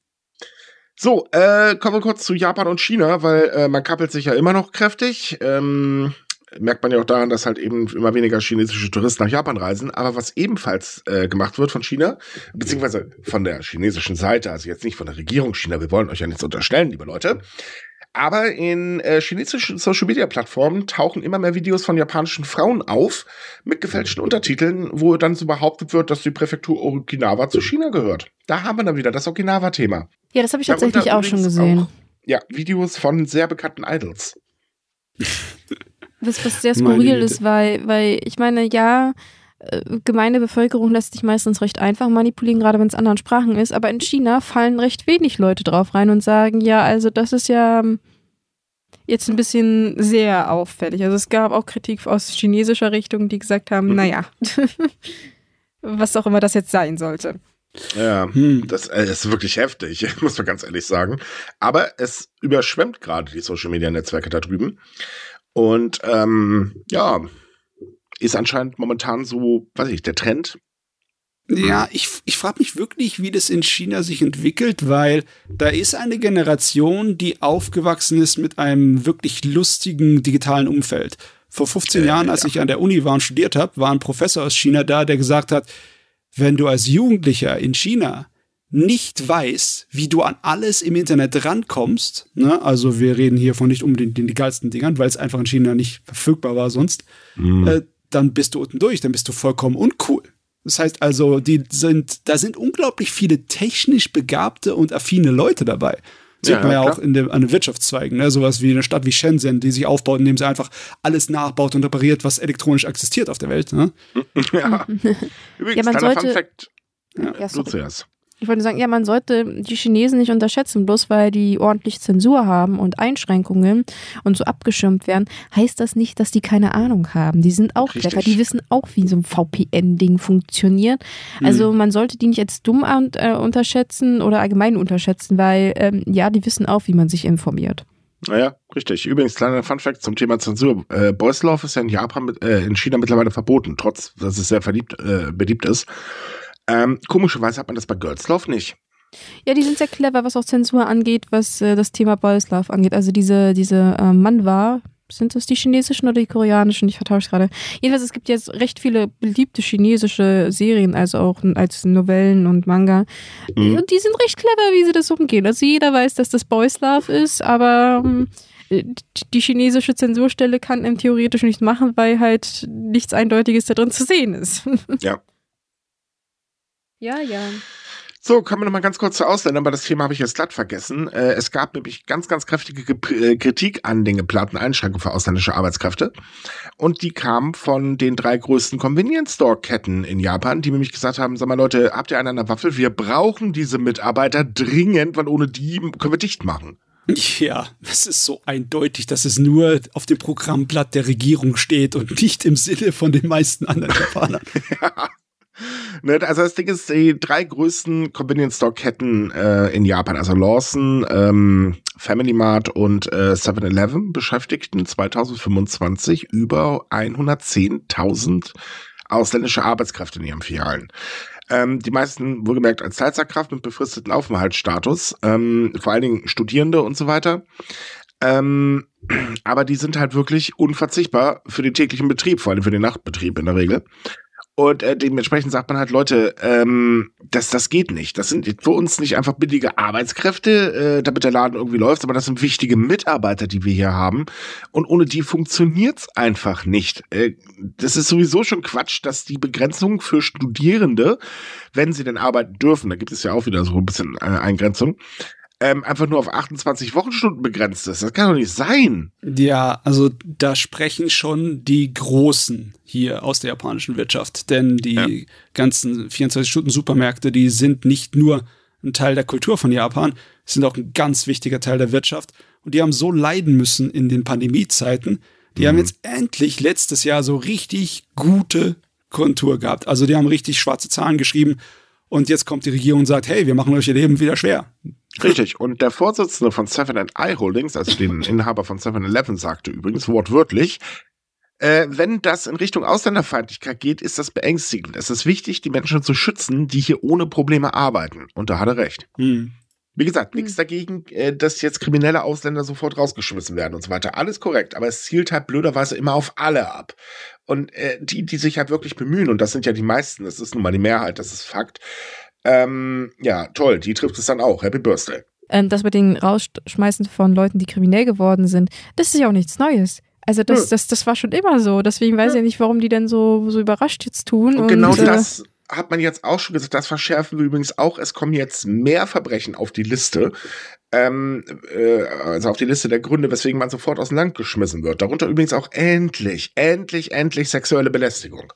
So, äh, kommen wir kurz zu Japan und China, weil äh, man kappelt sich ja immer noch kräftig. Ähm, merkt man ja auch daran, dass halt eben immer weniger chinesische Touristen nach Japan reisen. Aber was ebenfalls äh, gemacht wird von China, beziehungsweise von der chinesischen Seite, also jetzt nicht von der Regierung China, wir wollen euch ja nichts unterstellen, liebe Leute. Aber in äh, chinesischen Social-Media-Plattformen tauchen immer mehr Videos von japanischen Frauen auf mit gefälschten Untertiteln, wo dann so behauptet wird, dass die Präfektur Okinawa zu China gehört. Da haben wir dann wieder das Okinawa-Thema. Ja, das habe ich Darunter tatsächlich auch schon gesehen. Auch, ja, Videos von sehr bekannten Idols. Was, was sehr skurril ist, weil, weil ich meine, ja, gemeine Bevölkerung lässt sich meistens recht einfach manipulieren, gerade wenn es anderen Sprachen ist, aber in China fallen recht wenig Leute drauf rein und sagen, ja, also das ist ja jetzt ein bisschen sehr auffällig. Also es gab auch Kritik aus chinesischer Richtung, die gesagt haben, mhm. naja, was auch immer das jetzt sein sollte. Ja, hm. das äh, ist wirklich heftig, muss man ganz ehrlich sagen. Aber es überschwemmt gerade die Social-Media-Netzwerke da drüben. Und ähm, ja, ist anscheinend momentan so, weiß ich, der Trend. Ja, ich, ich frage mich wirklich, wie das in China sich entwickelt, weil da ist eine Generation, die aufgewachsen ist mit einem wirklich lustigen digitalen Umfeld. Vor fünfzehn äh, Jahren, als ja. ich an der Uni war und studiert habe, war ein Professor aus China da, der gesagt hat, wenn du als Jugendlicher in China nicht weißt, wie du an alles im Internet rankommst, ne? Also wir reden hier von nicht unbedingt den geilsten Dingern, weil es einfach in China nicht verfügbar war sonst, mhm. äh, dann bist du unten durch, dann bist du vollkommen uncool. Das heißt also, die sind, da sind unglaublich viele technisch begabte und affine Leute dabei. Das ja, sieht man ja, ja auch in den, an den Wirtschaftszweigen, ne? Sowas wie eine Stadt wie Shenzhen, die sich aufbaut, indem sie einfach alles nachbaut und repariert, was elektronisch existiert auf der Welt. Ne? Ja. Übrigens, ja, man kleiner sollte, Funfact. Ja, ja, du zuerst. Ich wollte sagen, ja, man sollte die Chinesen nicht unterschätzen, bloß weil die ordentlich Zensur haben und Einschränkungen und so abgeschirmt werden, heißt das nicht, dass die keine Ahnung haben. Die sind auch clever, die wissen auch, wie so ein V P N-Ding funktioniert. Also hm. man sollte die nicht als dumm äh, unterschätzen oder allgemein unterschätzen, weil ähm, ja, die wissen auch, wie man sich informiert. Naja, richtig. Übrigens, kleiner Funfact zum Thema Zensur. Äh, Boys Love ist ja in Japan, mit, äh, in China mittlerweile verboten, trotz, dass es sehr verliebt, äh, beliebt ist. Ähm, komischerweise hat man das bei Girls Love nicht. Ja, die sind sehr clever, was auch Zensur angeht, was äh, das Thema Boys Love angeht. Also diese, diese äh, Manhwa, sind das die chinesischen oder die koreanischen? Ich vertausche gerade. Jedenfalls, es gibt jetzt recht viele beliebte chinesische Serien, also auch als Novellen und Manga. Mhm. Und die sind recht clever, wie sie das umgehen. Also jeder weiß, dass das Boys Love ist, aber ähm, die chinesische Zensurstelle kann ihm theoretisch nichts machen, weil halt nichts Eindeutiges da drin zu sehen ist. Ja. Ja, ja. So, kommen wir noch mal ganz kurz zu Ausländern, aber das Thema habe ich jetzt glatt vergessen. Äh, es gab nämlich ganz, ganz kräftige Ge- Kritik an den geplanten Einschränkungen für ausländische Arbeitskräfte. Und die kam von den drei größten Convenience-Store-Ketten in Japan, die nämlich gesagt haben, sag mal Leute, habt ihr einen an der Waffel? Wir brauchen diese Mitarbeiter dringend, weil ohne die können wir dicht machen. Ja, es ist so eindeutig, dass es nur auf dem Programmblatt der Regierung steht und nicht im Sinne von den meisten anderen Japanern. Ja. Also das Ding ist, die drei größten Convenience-Store-Ketten äh, in Japan, also Lawson, ähm, Family Mart und äh, seven eleven, beschäftigten zwanzig fünfundzwanzig über hundertzehntausend ausländische Arbeitskräfte in ihren Filialen. Ähm, die meisten, wohlgemerkt, als Teilzeitkraft mit befristeten Aufenthaltsstatus, ähm, vor allen Dingen Studierende und so weiter. Ähm, aber die sind halt wirklich unverzichtbar für den täglichen Betrieb, vor allem für den Nachtbetrieb in der Regel. Und äh, dementsprechend sagt man halt, Leute, ähm, das, das geht nicht. Das sind für uns nicht einfach billige Arbeitskräfte, äh, damit der Laden irgendwie läuft, aber das sind wichtige Mitarbeiter, die wir hier haben. Und ohne die funktioniert's einfach nicht. Äh, das ist sowieso schon Quatsch, dass die Begrenzung für Studierende, wenn sie denn arbeiten dürfen, da gibt es ja auch wieder so ein bisschen äh, Eingrenzung, Ähm, einfach nur auf achtundzwanzig Wochenstunden begrenzt ist. Das kann doch nicht sein. Ja, also da sprechen schon die Großen hier aus der japanischen Wirtschaft. Denn die ja. ganzen vierundzwanzig-Stunden-Supermärkte, die sind nicht nur ein Teil der Kultur von Japan, sind auch ein ganz wichtiger Teil der Wirtschaft. Und die haben so leiden müssen in den Pandemiezeiten. Die mhm. haben jetzt endlich letztes Jahr so richtig gute Kontur gehabt. Also die haben richtig schwarze Zahlen geschrieben. Und jetzt kommt die Regierung und sagt, hey, wir machen euch ihr Leben wieder schwer. Richtig. Und der Vorsitzende von seven and i Holdings, also den Inhaber von seven eleven, sagte übrigens wortwörtlich, äh, wenn das in Richtung Ausländerfeindlichkeit geht, ist das beängstigend. Es ist wichtig, die Menschen zu schützen, die hier ohne Probleme arbeiten. Und da hat er recht. Hm. Wie gesagt, nichts dagegen, äh, dass jetzt kriminelle Ausländer sofort rausgeschmissen werden und so weiter. Alles korrekt, aber es zielt halt blöderweise immer auf alle ab. Und äh, die, die sich halt wirklich bemühen, und das sind ja die meisten, das ist nun mal die Mehrheit, das ist Fakt, ähm, ja, toll, die trifft es dann auch. Happy Birthday. Ähm, das mit den Rausschmeißen von Leuten, die kriminell geworden sind, das ist ja auch nichts Neues. Also das, hm. das, das war schon immer so. Deswegen weiß ich ja nicht, warum die denn so, so überrascht jetzt tun. Und, und genau äh, das hat man jetzt auch schon gesagt, das verschärfen wir übrigens auch. Es kommen jetzt mehr Verbrechen auf die Liste, ähm, äh, also auf die Liste der Gründe, weswegen man sofort aus dem Land geschmissen wird. Darunter übrigens auch endlich, endlich, endlich sexuelle Belästigung.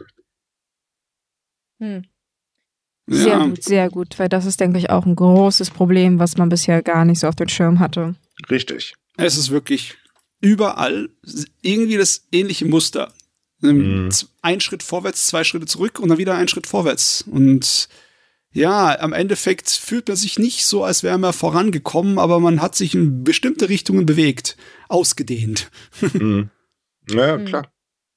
Hm. Sehr ja. gut, sehr gut, weil das ist, denke ich, auch ein großes Problem, was man bisher gar nicht so auf dem Schirm hatte. Richtig. Es ist wirklich überall irgendwie das ähnliche Muster. Mhm. Ein Schritt vorwärts, zwei Schritte zurück und dann wieder ein Schritt vorwärts. Und ja, am Endeffekt fühlt man sich nicht so, als wäre man vorangekommen, aber man hat sich in bestimmte Richtungen bewegt, ausgedehnt. Mhm. Ja, klar.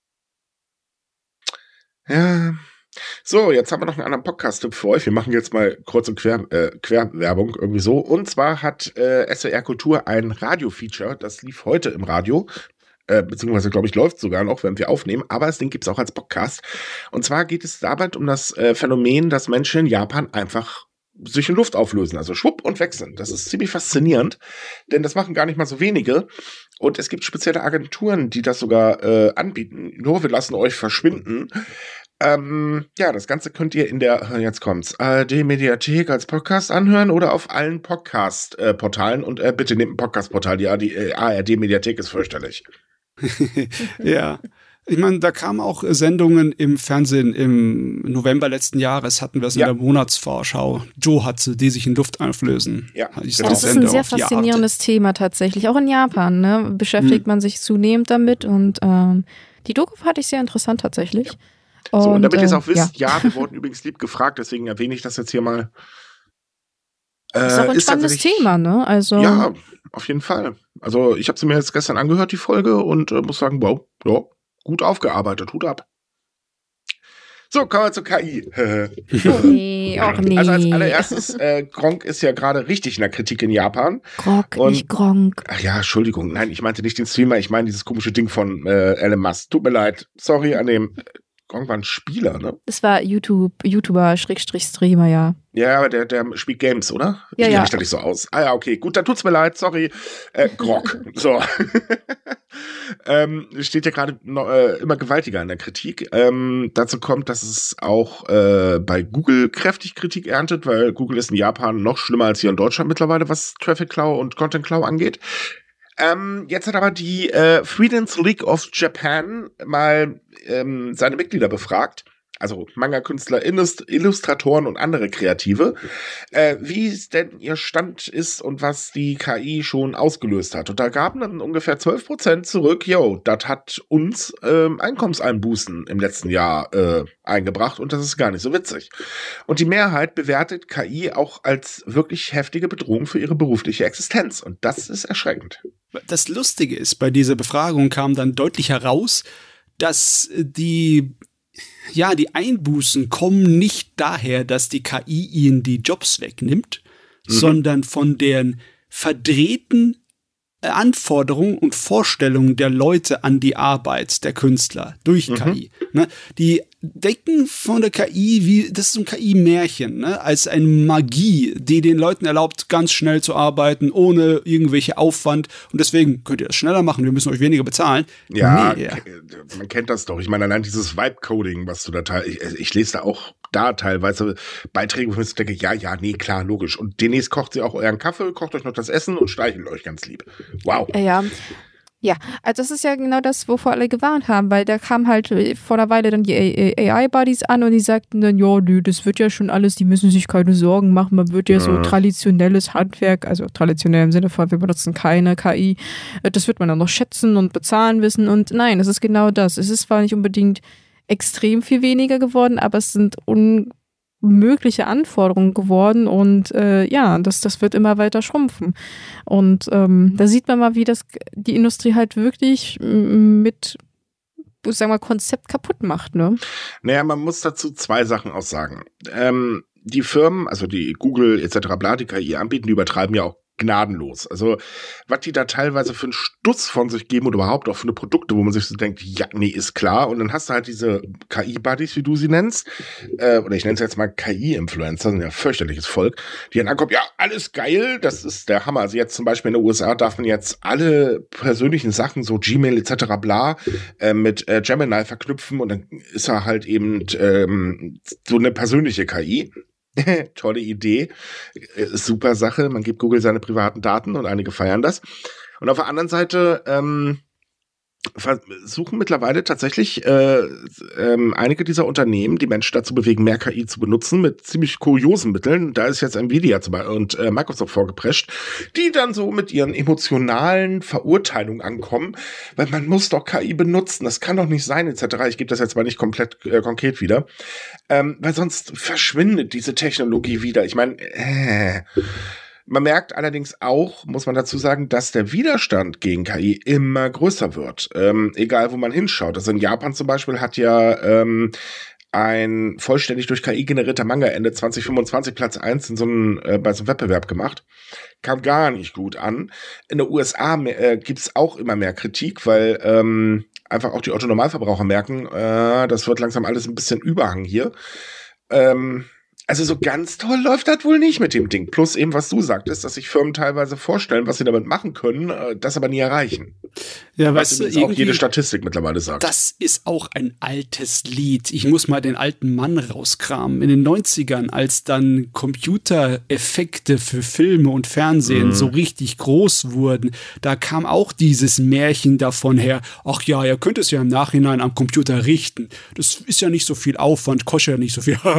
Ja. So, jetzt haben wir noch einen anderen Podcast-Tipp für euch. Wir machen jetzt mal kurz und quer, äh, Querwerbung irgendwie so. Und zwar hat äh, S W R Kultur ein Radio-Feature, das lief heute im Radio, äh, beziehungsweise, glaube ich, läuft sogar noch, wenn wir aufnehmen, aber das Ding gibt es auch als Podcast. Und zwar geht es dabei um das äh, Phänomen, dass Menschen in Japan einfach sich in Luft auflösen, also schwupp und wechseln. Das ist ziemlich faszinierend, denn das machen gar nicht mal so wenige. Und es gibt spezielle Agenturen, die das sogar äh, anbieten. Nur wir lassen euch verschwinden. Ähm, ja, das Ganze könnt ihr in der, jetzt kommt's, A R D-Mediathek als Podcast anhören oder auf allen Podcast-Portalen. Und äh, bitte nehmt ein Podcast-Portal, die, die äh, A R D-Mediathek ist fürchterlich. Ja, ich meine, da kamen auch Sendungen im Fernsehen im November letzten Jahres, hatten wir es ja. in der Monatsvorschau. Joe hat sie, die sich in Luft auflösen. Ja, genau. Das ist ein sehr faszinierendes Thema tatsächlich. Auch in Japan, ne, beschäftigt hm. man sich zunehmend damit. Und ähm, die Doku fand ich sehr interessant tatsächlich. Ja. Und, so, und damit ihr es auch wisst, ja. ja, wir wurden übrigens lieb gefragt, deswegen erwähne ich das jetzt hier mal. Das ist auch ein ist spannendes Thema, ne? Also ja, auf jeden Fall. Also ich habe sie mir jetzt gestern angehört, die Folge, und äh, muss sagen, wow, ja, gut aufgearbeitet, Hut ab. So, kommen wir zur K I. oh nee, auch nee. Also als allererstes, äh, Gronkh ist ja gerade richtig in der Kritik in Japan. Gronkh, und, nicht Gronkh. Ach ja, Entschuldigung. Nein, ich meinte nicht den Streamer, ich meine dieses komische Ding von äh, Elon Musk. Tut mir leid. Sorry an dem... Gronkh war ein Spieler, ne? Das war YouTube, YouTuber, Schrägstrich Streamer, ja. Ja, aber der, der spielt Games, oder? Ja, ich ja. Ich da nicht so aus. Ah ja, okay, gut, dann tut's mir leid, sorry. Äh, Gronkh, so. ähm, steht ja gerade äh, immer gewaltiger in der Kritik. Ähm, dazu kommt, dass es auch äh, bei Google kräftig Kritik erntet, weil Google ist in Japan noch schlimmer als hier in Deutschland mittlerweile, was Traffic Klau und Content Klau angeht. Ähm, jetzt hat aber die äh, Freelance League of Japan mal ähm, seine Mitglieder befragt, also Manga-Künstler, Illust- Illustratoren und andere Kreative, äh, wie es denn ihr Stand ist und was die K I schon ausgelöst hat. Und da gaben dann ungefähr zwölf Prozent zurück, yo, das hat uns ähm, Einkommenseinbußen im letzten Jahr äh, eingebracht und das ist gar nicht so witzig. Und die Mehrheit bewertet K I auch als wirklich heftige Bedrohung für ihre berufliche Existenz. Und das ist erschreckend. Das Lustige ist, bei dieser Befragung kam dann deutlich heraus, dass die Ja, die Einbußen kommen nicht daher, dass die K I ihnen die Jobs wegnimmt, mhm. sondern von den verdrehten Anforderungen und Vorstellungen der Leute an die Arbeit der Künstler durch mhm. K I. Ne? Die denken von der K I wie, das ist so ein K I-Märchen, ne? Als eine Magie, die den Leuten erlaubt, ganz schnell zu arbeiten, ohne irgendwelche Aufwand. Und deswegen könnt ihr das schneller machen, wir müssen euch weniger bezahlen. Ja, nee. Man kennt das doch. Ich meine, allein dieses Vibe-Coding, was du da teil, ich, ich lese da auch da teilweise Beiträge, wo ich denke, ja, ja, nee, klar, logisch. Und demnächst kocht sie auch euren Kaffee, kocht euch noch das Essen und streichelt euch ganz lieb. Wow. Ja. Ja, also das ist ja genau das, wovor alle gewarnt haben, weil da kam halt vor einer Weile dann die A I-Buddies an und die sagten dann, ja, nö, das wird ja schon alles, die müssen sich keine Sorgen machen, man wird ja, ja. so traditionelles Handwerk, also traditionell im Sinne von, wir benutzen keine K I, das wird man dann noch schätzen und bezahlen wissen und nein, es ist genau das. Es ist zwar nicht unbedingt extrem viel weniger geworden, aber es sind un mögliche Anforderungen geworden und äh, ja, das, das wird immer weiter schrumpfen. Und ähm, da sieht man mal, wie das die Industrie halt wirklich mit, sagen wir, Konzept kaputt macht, ne? Naja, man muss dazu zwei Sachen auch sagen. Ähm, die Firmen, also die Google et cetera bla, die K I anbieten, die übertreiben ja auch gnadenlos. Also, was die da teilweise für einen Stutz von sich geben oder überhaupt auch für eine Produkte, wo man sich so denkt, ja, nee, ist klar. Und dann hast du halt diese K I-Buddies, wie du sie nennst, äh, oder ich nenne es jetzt mal K I-Influencer, sind ja fürchterliches Volk, die dann ankommen, ja, alles geil, das ist der Hammer. Also jetzt zum Beispiel in den U S A darf man jetzt alle persönlichen Sachen, so Gmail et cetera bla, äh, mit äh, Gemini verknüpfen und dann ist er halt eben ähm, so eine persönliche K I. Tolle Idee, super Sache. Man gibt Google seine privaten Daten und einige feiern das. Und auf der anderen Seite ähm, versuchen mittlerweile tatsächlich äh, ähm, einige dieser Unternehmen, die Menschen dazu bewegen, mehr K I zu benutzen, mit ziemlich kuriosen Mitteln. Da ist jetzt Nvidia zum Beispiel und äh, Microsoft vorgeprescht, die dann so mit ihren emotionalen Verurteilungen ankommen, weil man muss doch K I benutzen, das kann doch nicht sein, et cetera. Ich gebe das jetzt mal nicht komplett äh, konkret wieder, ähm, weil sonst verschwindet diese Technologie wieder. Ich meine, äh, man merkt allerdings auch, muss man dazu sagen, dass der Widerstand gegen K I immer größer wird. Ähm, egal, wo man hinschaut. Also in Japan zum Beispiel hat ja ähm, ein vollständig durch K I generierter Manga Ende zwanzig fünfundzwanzig Platz eins in so einem, äh, bei so einem Wettbewerb gemacht. Kam gar nicht gut an. In den U S A äh, gibt's auch immer mehr Kritik, weil ähm, einfach auch die Otto-Normalverbraucher merken, äh, das wird langsam alles ein bisschen Überhang hier. Ähm, Also so ganz toll läuft das wohl nicht mit dem Ding. Plus eben, was du sagtest, dass sich Firmen teilweise vorstellen, was sie damit machen können, das aber nie erreichen. Ja, was weißt du, auch jede Statistik mittlerweile sagt. Das ist auch ein altes Lied. Ich muss mal den alten Mann rauskramen. In den neunzigern, als dann Computereffekte für Filme und Fernsehen mm. so richtig groß wurden, da kam auch dieses Märchen davon her, ach ja, ihr könnt es ja im Nachhinein am Computer richten. Das ist ja nicht so viel Aufwand, kostet ja nicht so viel.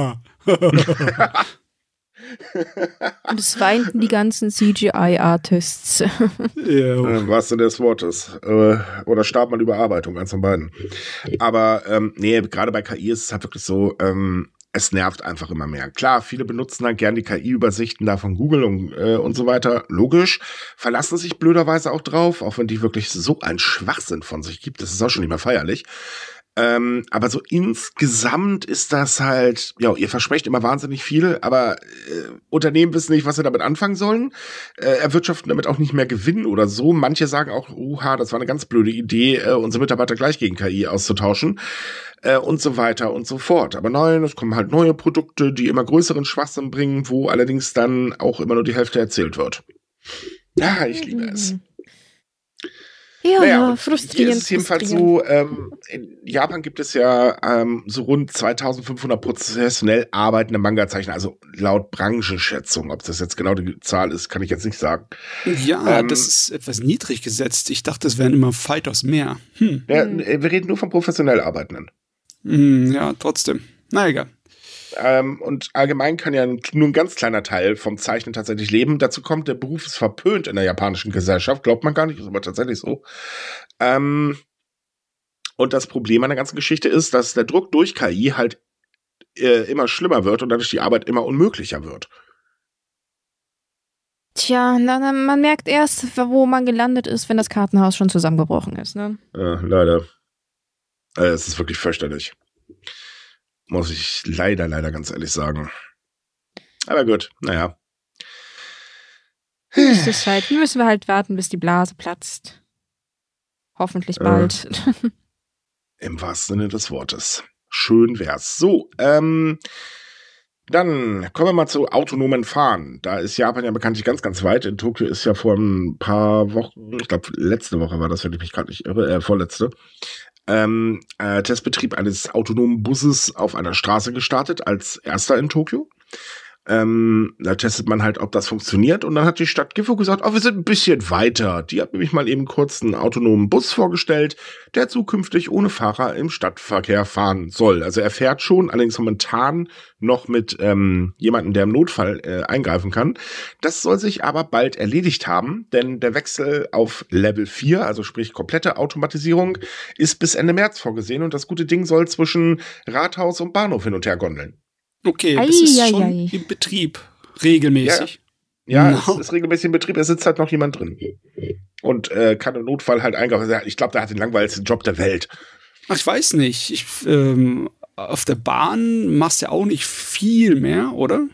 Und es weinten die ganzen C G I-Artists. Ja. Im wahrsten Sinne des Wortes. Äh, oder starb man Überarbeitung, eins von beiden. Aber ähm, nee, gerade bei K I ist es halt wirklich so, ähm, es nervt einfach immer mehr. Klar, viele benutzen dann gern die K I-Übersichten da von Google und, äh, und so weiter. Logisch. Verlassen sich blöderweise auch drauf, auch wenn die wirklich so einen Schwachsinn von sich gibt. Das ist auch schon nicht mehr feierlich. Ähm, aber so insgesamt ist das halt, ja, ihr versprecht immer wahnsinnig viel, aber äh, Unternehmen wissen nicht, was sie damit anfangen sollen, äh, erwirtschaften damit auch nicht mehr Gewinn oder so. Manche sagen auch, oha, das war eine ganz blöde Idee, äh, unsere Mitarbeiter gleich gegen K I auszutauschen äh, und so weiter und so fort. Aber nein, es kommen halt neue Produkte, die immer größeren Schwachsinn bringen, wo allerdings dann auch immer nur die Hälfte erzählt wird. Ja, ich liebe es. Ja, naja, ja, frustrierend. Hier ist es jedenfalls so, ähm, in Japan gibt es ja ähm, so rund zweitausendfünfhundert professionell arbeitende Manga-Zeichner, also laut Branchenschätzung. Ob das jetzt genau die Zahl ist, kann ich jetzt nicht sagen. Ja, ähm, das ist etwas niedrig gesetzt. Ich dachte, es wären immer weitaus mehr. Hm. Ja, wir reden nur von professionell Arbeitenden. Hm, ja, trotzdem. Na egal. Ähm, und allgemein kann ja nur ein ganz kleiner Teil vom Zeichnen tatsächlich leben. Dazu kommt, der Beruf ist verpönt in der japanischen Gesellschaft. Glaubt man gar nicht, ist aber tatsächlich so. Ähm, und das Problem an der ganzen Geschichte ist, dass der Druck durch K I halt äh, immer schlimmer wird und dadurch die Arbeit immer unmöglicher wird. Tja, na, na, man merkt erst, wo man gelandet ist, wenn das Kartenhaus schon zusammengebrochen ist, ne? Ja, leider. Äh, es ist wirklich fürchterlich. Muss ich leider, leider ganz ehrlich sagen. Aber gut, naja. Das ist halt, müssen wir halt warten, bis die Blase platzt. Hoffentlich bald. Äh, Im wahrsten Sinne des Wortes. Schön wär's. So, ähm, dann kommen wir mal zu autonomen Fahren. Da ist Japan ja bekanntlich ganz, ganz weit. In Tokio ist ja vor ein paar Wochen, ich glaube letzte Woche war das, wenn ich mich gerade nicht irre, äh, vorletzte, Ähm, äh, Testbetrieb eines autonomen Busses auf einer Straße gestartet, als erster in Tokio. Ähm, da testet man halt, ob das funktioniert. Und dann hat die Stadt Gifu gesagt, oh, wir sind ein bisschen weiter. Die hat nämlich mal eben kurz einen autonomen Bus vorgestellt, der zukünftig ohne Fahrer im Stadtverkehr fahren soll. Also er fährt schon, allerdings momentan noch mit ähm, jemandem, der im Notfall äh, eingreifen kann. Das soll sich aber bald erledigt haben, denn der Wechsel auf Level vier, also sprich komplette Automatisierung, ist bis Ende März vorgesehen. Und das gute Ding soll zwischen Rathaus und Bahnhof hin und her gondeln. Okay, Ei, das ist ei, schon ei. im Betrieb, regelmäßig. Ja, No. es ist regelmäßig im Betrieb, es sitzt halt noch jemand drin. Und äh, kann im Notfall halt eingreifen. Ich glaube, der hat den langweiligsten Job der Welt. Ach, ich weiß nicht. Ich, ähm, auf der Bahn machst du ja auch nicht viel mehr, oder?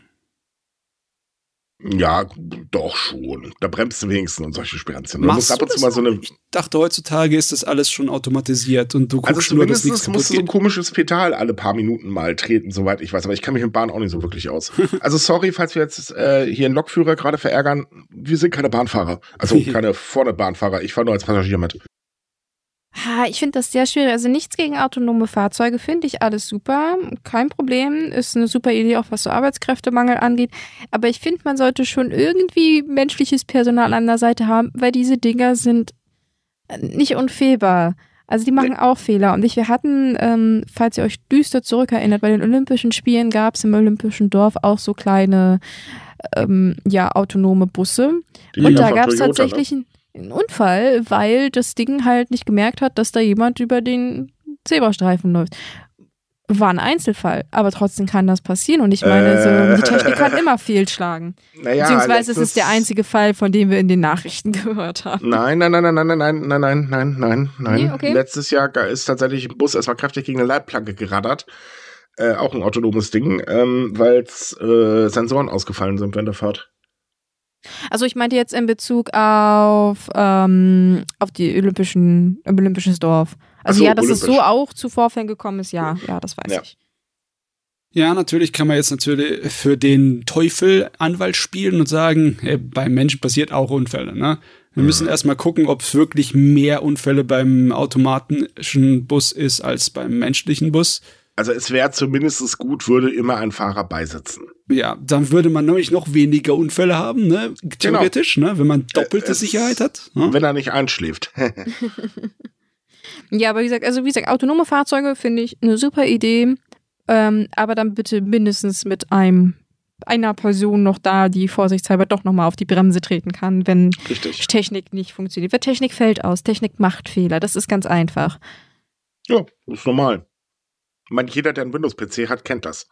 Ja, doch schon. Da bremst du wenigstens und solche Sperrenzchen. Du musst Machst ab und du zu das mal so eine. Ich dachte, heutzutage ist das alles schon automatisiert und du Also guckst nur, dass nichts zumindest kaputt musst du so ein geht. komisches Pedal alle paar Minuten mal treten, soweit ich weiß. Aber ich kann mich mit Bahn auch nicht so wirklich aus. Also sorry, falls wir jetzt äh, hier einen Lokführer gerade verärgern. Wir sind keine Bahnfahrer. Also keine vorne Bahnfahrer. Ich fahre nur als Passagier mit. Ha, ich finde das sehr schwierig. Also nichts gegen autonome Fahrzeuge, finde ich alles super. Kein Problem. Ist eine super Idee, auch was so Arbeitskräftemangel angeht. Aber ich finde, man sollte schon irgendwie menschliches Personal an der Seite haben, weil diese Dinger sind nicht unfehlbar. Also die machen auch Fehler. Und ich, wir hatten, ähm, falls ihr euch düster zurückerinnert, bei den Olympischen Spielen gab es im Olympischen Dorf auch so kleine, ähm, ja, autonome Busse. Die Und Dinger da von gab es Toyota, tatsächlich einen einen Unfall, weil das Ding halt nicht gemerkt hat, dass da jemand über den Zebrastreifen läuft. War ein Einzelfall, aber trotzdem kann das passieren. Und ich meine, Äh. so, die Technik kann immer fehlschlagen. Naja, Beziehungsweise es letztes- ist der einzige Fall, von dem wir in den Nachrichten gehört haben. Nein, nein, nein, nein, nein, nein, nein, nein, nein, nein, nein, nein. Nee, okay. Letztes Jahr ist tatsächlich ein Bus erstmal kräftig gegen eine Leitplanke geraddert. Äh, auch ein autonomes Ding, ähm, weil äh, Sensoren ausgefallen sind während der Fahrt. Also ich meinte jetzt in Bezug auf, ähm, auf die Olympischen, Olympisches Dorf. Also Ach so, ja, dass es olympisch. so auch zu Vorfällen gekommen ist, ja, ja, das weiß Ja. ich. Ja, natürlich kann man jetzt natürlich für den Teufel Anwalt spielen und sagen, hey, beim Menschen passiert auch Unfälle, ne? Wir müssen erstmal gucken, ob es wirklich mehr Unfälle beim automatischen Bus ist als beim menschlichen Bus. Also es wäre zumindest gut, würde immer ein Fahrer beisitzen. Ja, dann würde man nämlich noch weniger Unfälle haben, ne? Theoretisch, ne? Wenn man doppelte Äh, es- Sicherheit hat. Ne? Wenn er nicht einschläft. Ja, aber wie gesagt, also wie gesagt, autonome Fahrzeuge finde ich eine super Idee, ähm, aber dann bitte mindestens mit einem einer Person noch da, die vorsichtshalber doch nochmal auf die Bremse treten kann, wenn Richtig. Technik nicht funktioniert. Weil Technik fällt aus, Technik macht Fehler, das ist ganz einfach. Ja, das ist normal. Man, jeder, der einen Windows-P C hat, kennt das.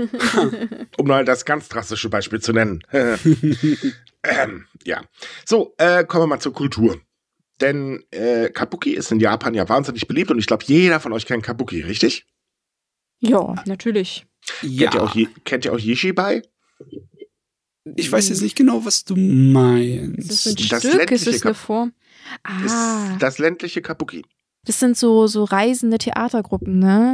Um mal das ganz drastische Beispiel zu nennen. ähm, ja. So, äh, kommen wir mal zur Kultur. Denn äh, Kabuki ist in Japan ja wahnsinnig beliebt und ich glaube, jeder von euch kennt Kabuki, richtig? Ja, natürlich. Ja. Kennt ihr auch, kennt ihr auch Yishibai? Ich weiß jetzt nicht genau, was du meinst. Ist das ein Das Stück? Ist ländliche das eine Kap- Form? Ah, Ist das ländliche Kabuki. das sind so, so reisende Theatergruppen, ne?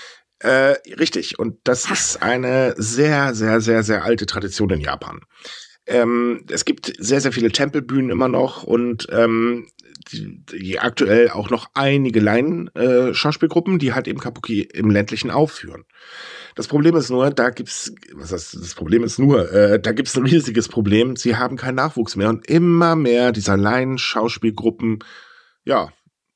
Äh, richtig. Und das ist eine sehr, sehr, sehr, sehr alte Tradition in Japan. Ähm, es gibt sehr, sehr viele Tempelbühnen immer noch und ähm, die, die aktuell auch noch einige Laien-Schauspielgruppen, die halt eben Kabuki im ländlichen aufführen. Das Problem ist nur, da gibt's, was heißt, das Problem ist nur, äh, da gibt's ein riesiges Problem. Sie haben keinen Nachwuchs mehr und immer mehr dieser Laien-Schauspielgruppen, ja,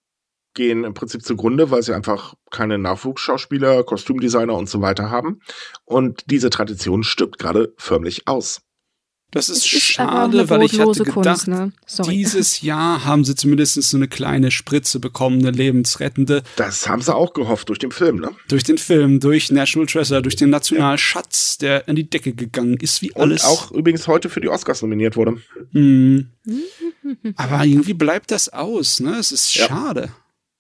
gehen im Prinzip zugrunde, weil sie einfach keine Nachwuchsschauspieler, Kostümdesigner und so weiter haben. Und diese Tradition stirbt gerade förmlich aus. Das ist, Es ist schade, einfach eine weil ich hatte brotlose gedacht, Kunst, ne? Sorry. dieses Jahr haben sie zumindest so eine kleine Spritze bekommen, eine lebensrettende. Das haben sie auch gehofft durch den Film, ne? Durch den Film, durch National Treasure, durch den Nationalschatz, der in die Decke gegangen ist, wie alles. Und auch übrigens heute für die Oscars nominiert wurde. Hm. Aber irgendwie bleibt das aus, ne? Es ist Ja. schade.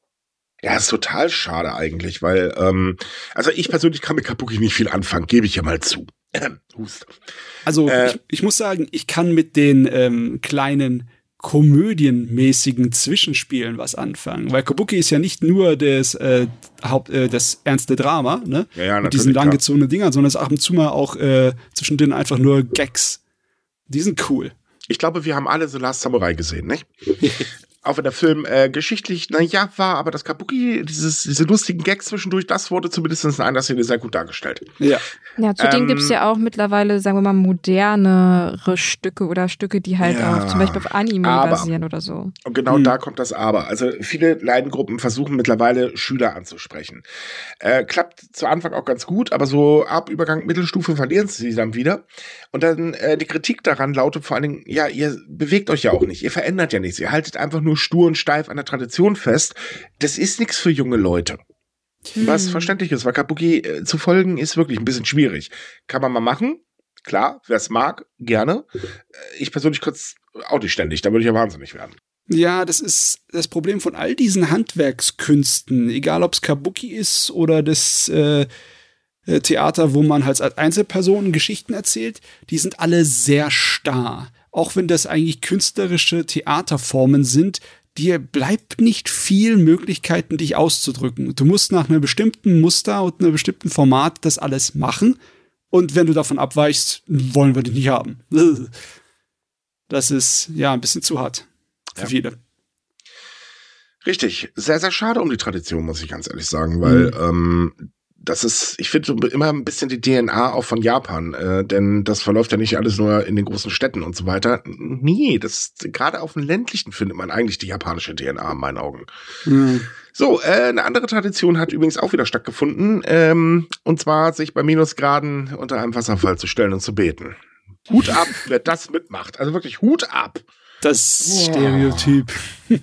Ja, ist total schade eigentlich, weil, ähm, also ich persönlich kann mit Kabuki nicht viel anfangen, gebe ich ja mal zu. Ähm, Hust. Also Äh, ich, ich muss sagen, ich kann mit den ähm, kleinen komödienmäßigen Zwischenspielen was anfangen, weil Kabuki ist ja nicht nur das, äh, Haupt, äh, das ernste Drama, ne? Ja, ja, mit diesen natürlich, langgezogenen Dingern, sondern es ist ab und zu mal auch äh, zwischendrin einfach nur Gags. Die sind cool. Ich glaube, wir haben alle The Last Samurai gesehen, nicht? Auch wenn der Film äh, geschichtlich, naja, war, aber das Kabuki, dieses, diese lustigen Gags zwischendurch, das wurde zumindest in einer Szene sehr gut dargestellt. Ja. Ja, zudem Ähm, gibt es ja auch mittlerweile, sagen wir mal, modernere Stücke oder Stücke, die halt Ja, auch zum Beispiel auf Anime aber- basieren oder so. Und genau Hm. da kommt das Aber. Also viele Leidengruppen versuchen mittlerweile Schüler anzusprechen. Äh, klappt zu Anfang auch ganz gut, aber so ab Übergang Mittelstufe verlieren sie dann wieder. Und dann äh, die Kritik daran lautet vor allen Dingen, ja, ihr bewegt euch ja auch nicht, ihr verändert ja nichts, ihr haltet einfach nur stur und steif an der Tradition fest. Das ist nichts für junge Leute. Was Hm. verständlich ist, weil Kabuki äh, zu folgen ist wirklich ein bisschen schwierig. Kann man mal machen, klar, wer es mag, gerne. Äh, ich persönlich kurz auch nicht ständig, da würde ich ja wahnsinnig werden. Ja, das ist das Problem von all diesen Handwerkskünsten, egal ob es Kabuki ist oder das äh, äh, Theater, wo man halt als Einzelperson Geschichten erzählt, die sind alle sehr starr. Auch wenn das eigentlich künstlerische Theaterformen sind, dir bleibt nicht viel Möglichkeiten, dich auszudrücken. Du musst nach einem bestimmten Muster und einem bestimmten Format das alles machen. Und wenn du davon abweichst, wollen wir dich nicht haben. Das ist ja ein bisschen zu hart für Ja. viele. Richtig, sehr, sehr schade um die Tradition, muss ich ganz ehrlich sagen, weil ähm, das ist, ich finde so immer ein bisschen die D N A auch von Japan, äh, denn das verläuft ja nicht alles nur in den großen Städten und so weiter. Nee, das gerade auf dem ländlichen findet man eigentlich die japanische D N A in meinen Augen. Mhm. So, äh, eine andere Tradition hat übrigens auch wieder stattgefunden, ähm, und zwar sich bei Minusgraden unter einem Wasserfall zu stellen und zu beten. Hut ab, wer das mitmacht. Also wirklich Hut ab. Das Boah. Stereotyp.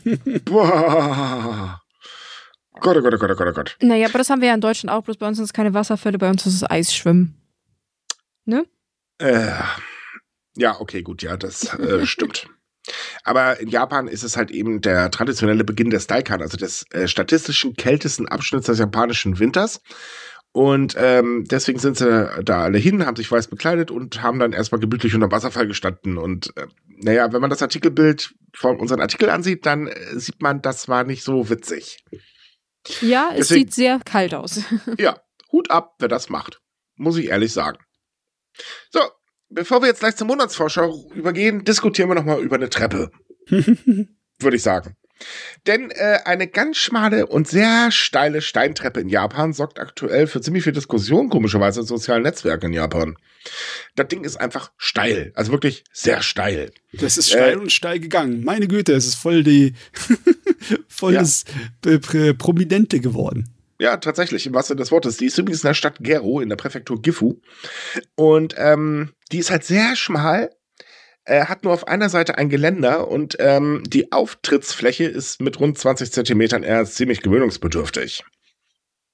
Boah. Gott, oh Gott, oh Gott, oh Gott, oh Gott. Naja, aber das haben wir ja in Deutschland auch, bloß bei uns sind es keine Wasserfälle, bei uns ist es Eisschwimmen. Ne? Äh, ja, okay, gut, ja, das äh, stimmt. Aber in Japan ist es halt eben der traditionelle Beginn des Daikan, also des äh, statistischen kältesten Abschnitts des japanischen Winters. Und ähm, deswegen sind sie da alle hin, haben sich weiß bekleidet und haben dann erstmal gemütlich unter dem Wasserfall gestanden. Und äh, naja, wenn man das Artikelbild von unseren Artikel ansieht, dann äh, sieht man, das war nicht so witzig. Ja, es Deswegen- sieht sehr kalt aus. Ja, Hut ab, wer das macht. Muss ich ehrlich sagen. So, bevor wir jetzt gleich zur Monatsvorschau übergehen, diskutieren wir nochmal über eine Treppe. Würde ich sagen. Denn äh, eine ganz schmale und sehr steile Steintreppe in Japan sorgt aktuell für ziemlich viel Diskussion, komischerweise in sozialen Netzwerken in Japan. Das Ding ist einfach steil, also wirklich sehr steil. Das ist steil Äh, und steil gegangen. Meine Güte, es ist voll die voll Ja. das äh, Prä- Prominente geworden. Ja, tatsächlich, im wahrsten Sinne des Wortes. Die ist übrigens in der Stadt Gero, in der Präfektur Gifu. Und ähm, die ist halt sehr schmal, äh, hat nur auf einer Seite ein Geländer und ähm, die Auftrittsfläche ist mit rund zwanzig Zentimetern eher ziemlich gewöhnungsbedürftig.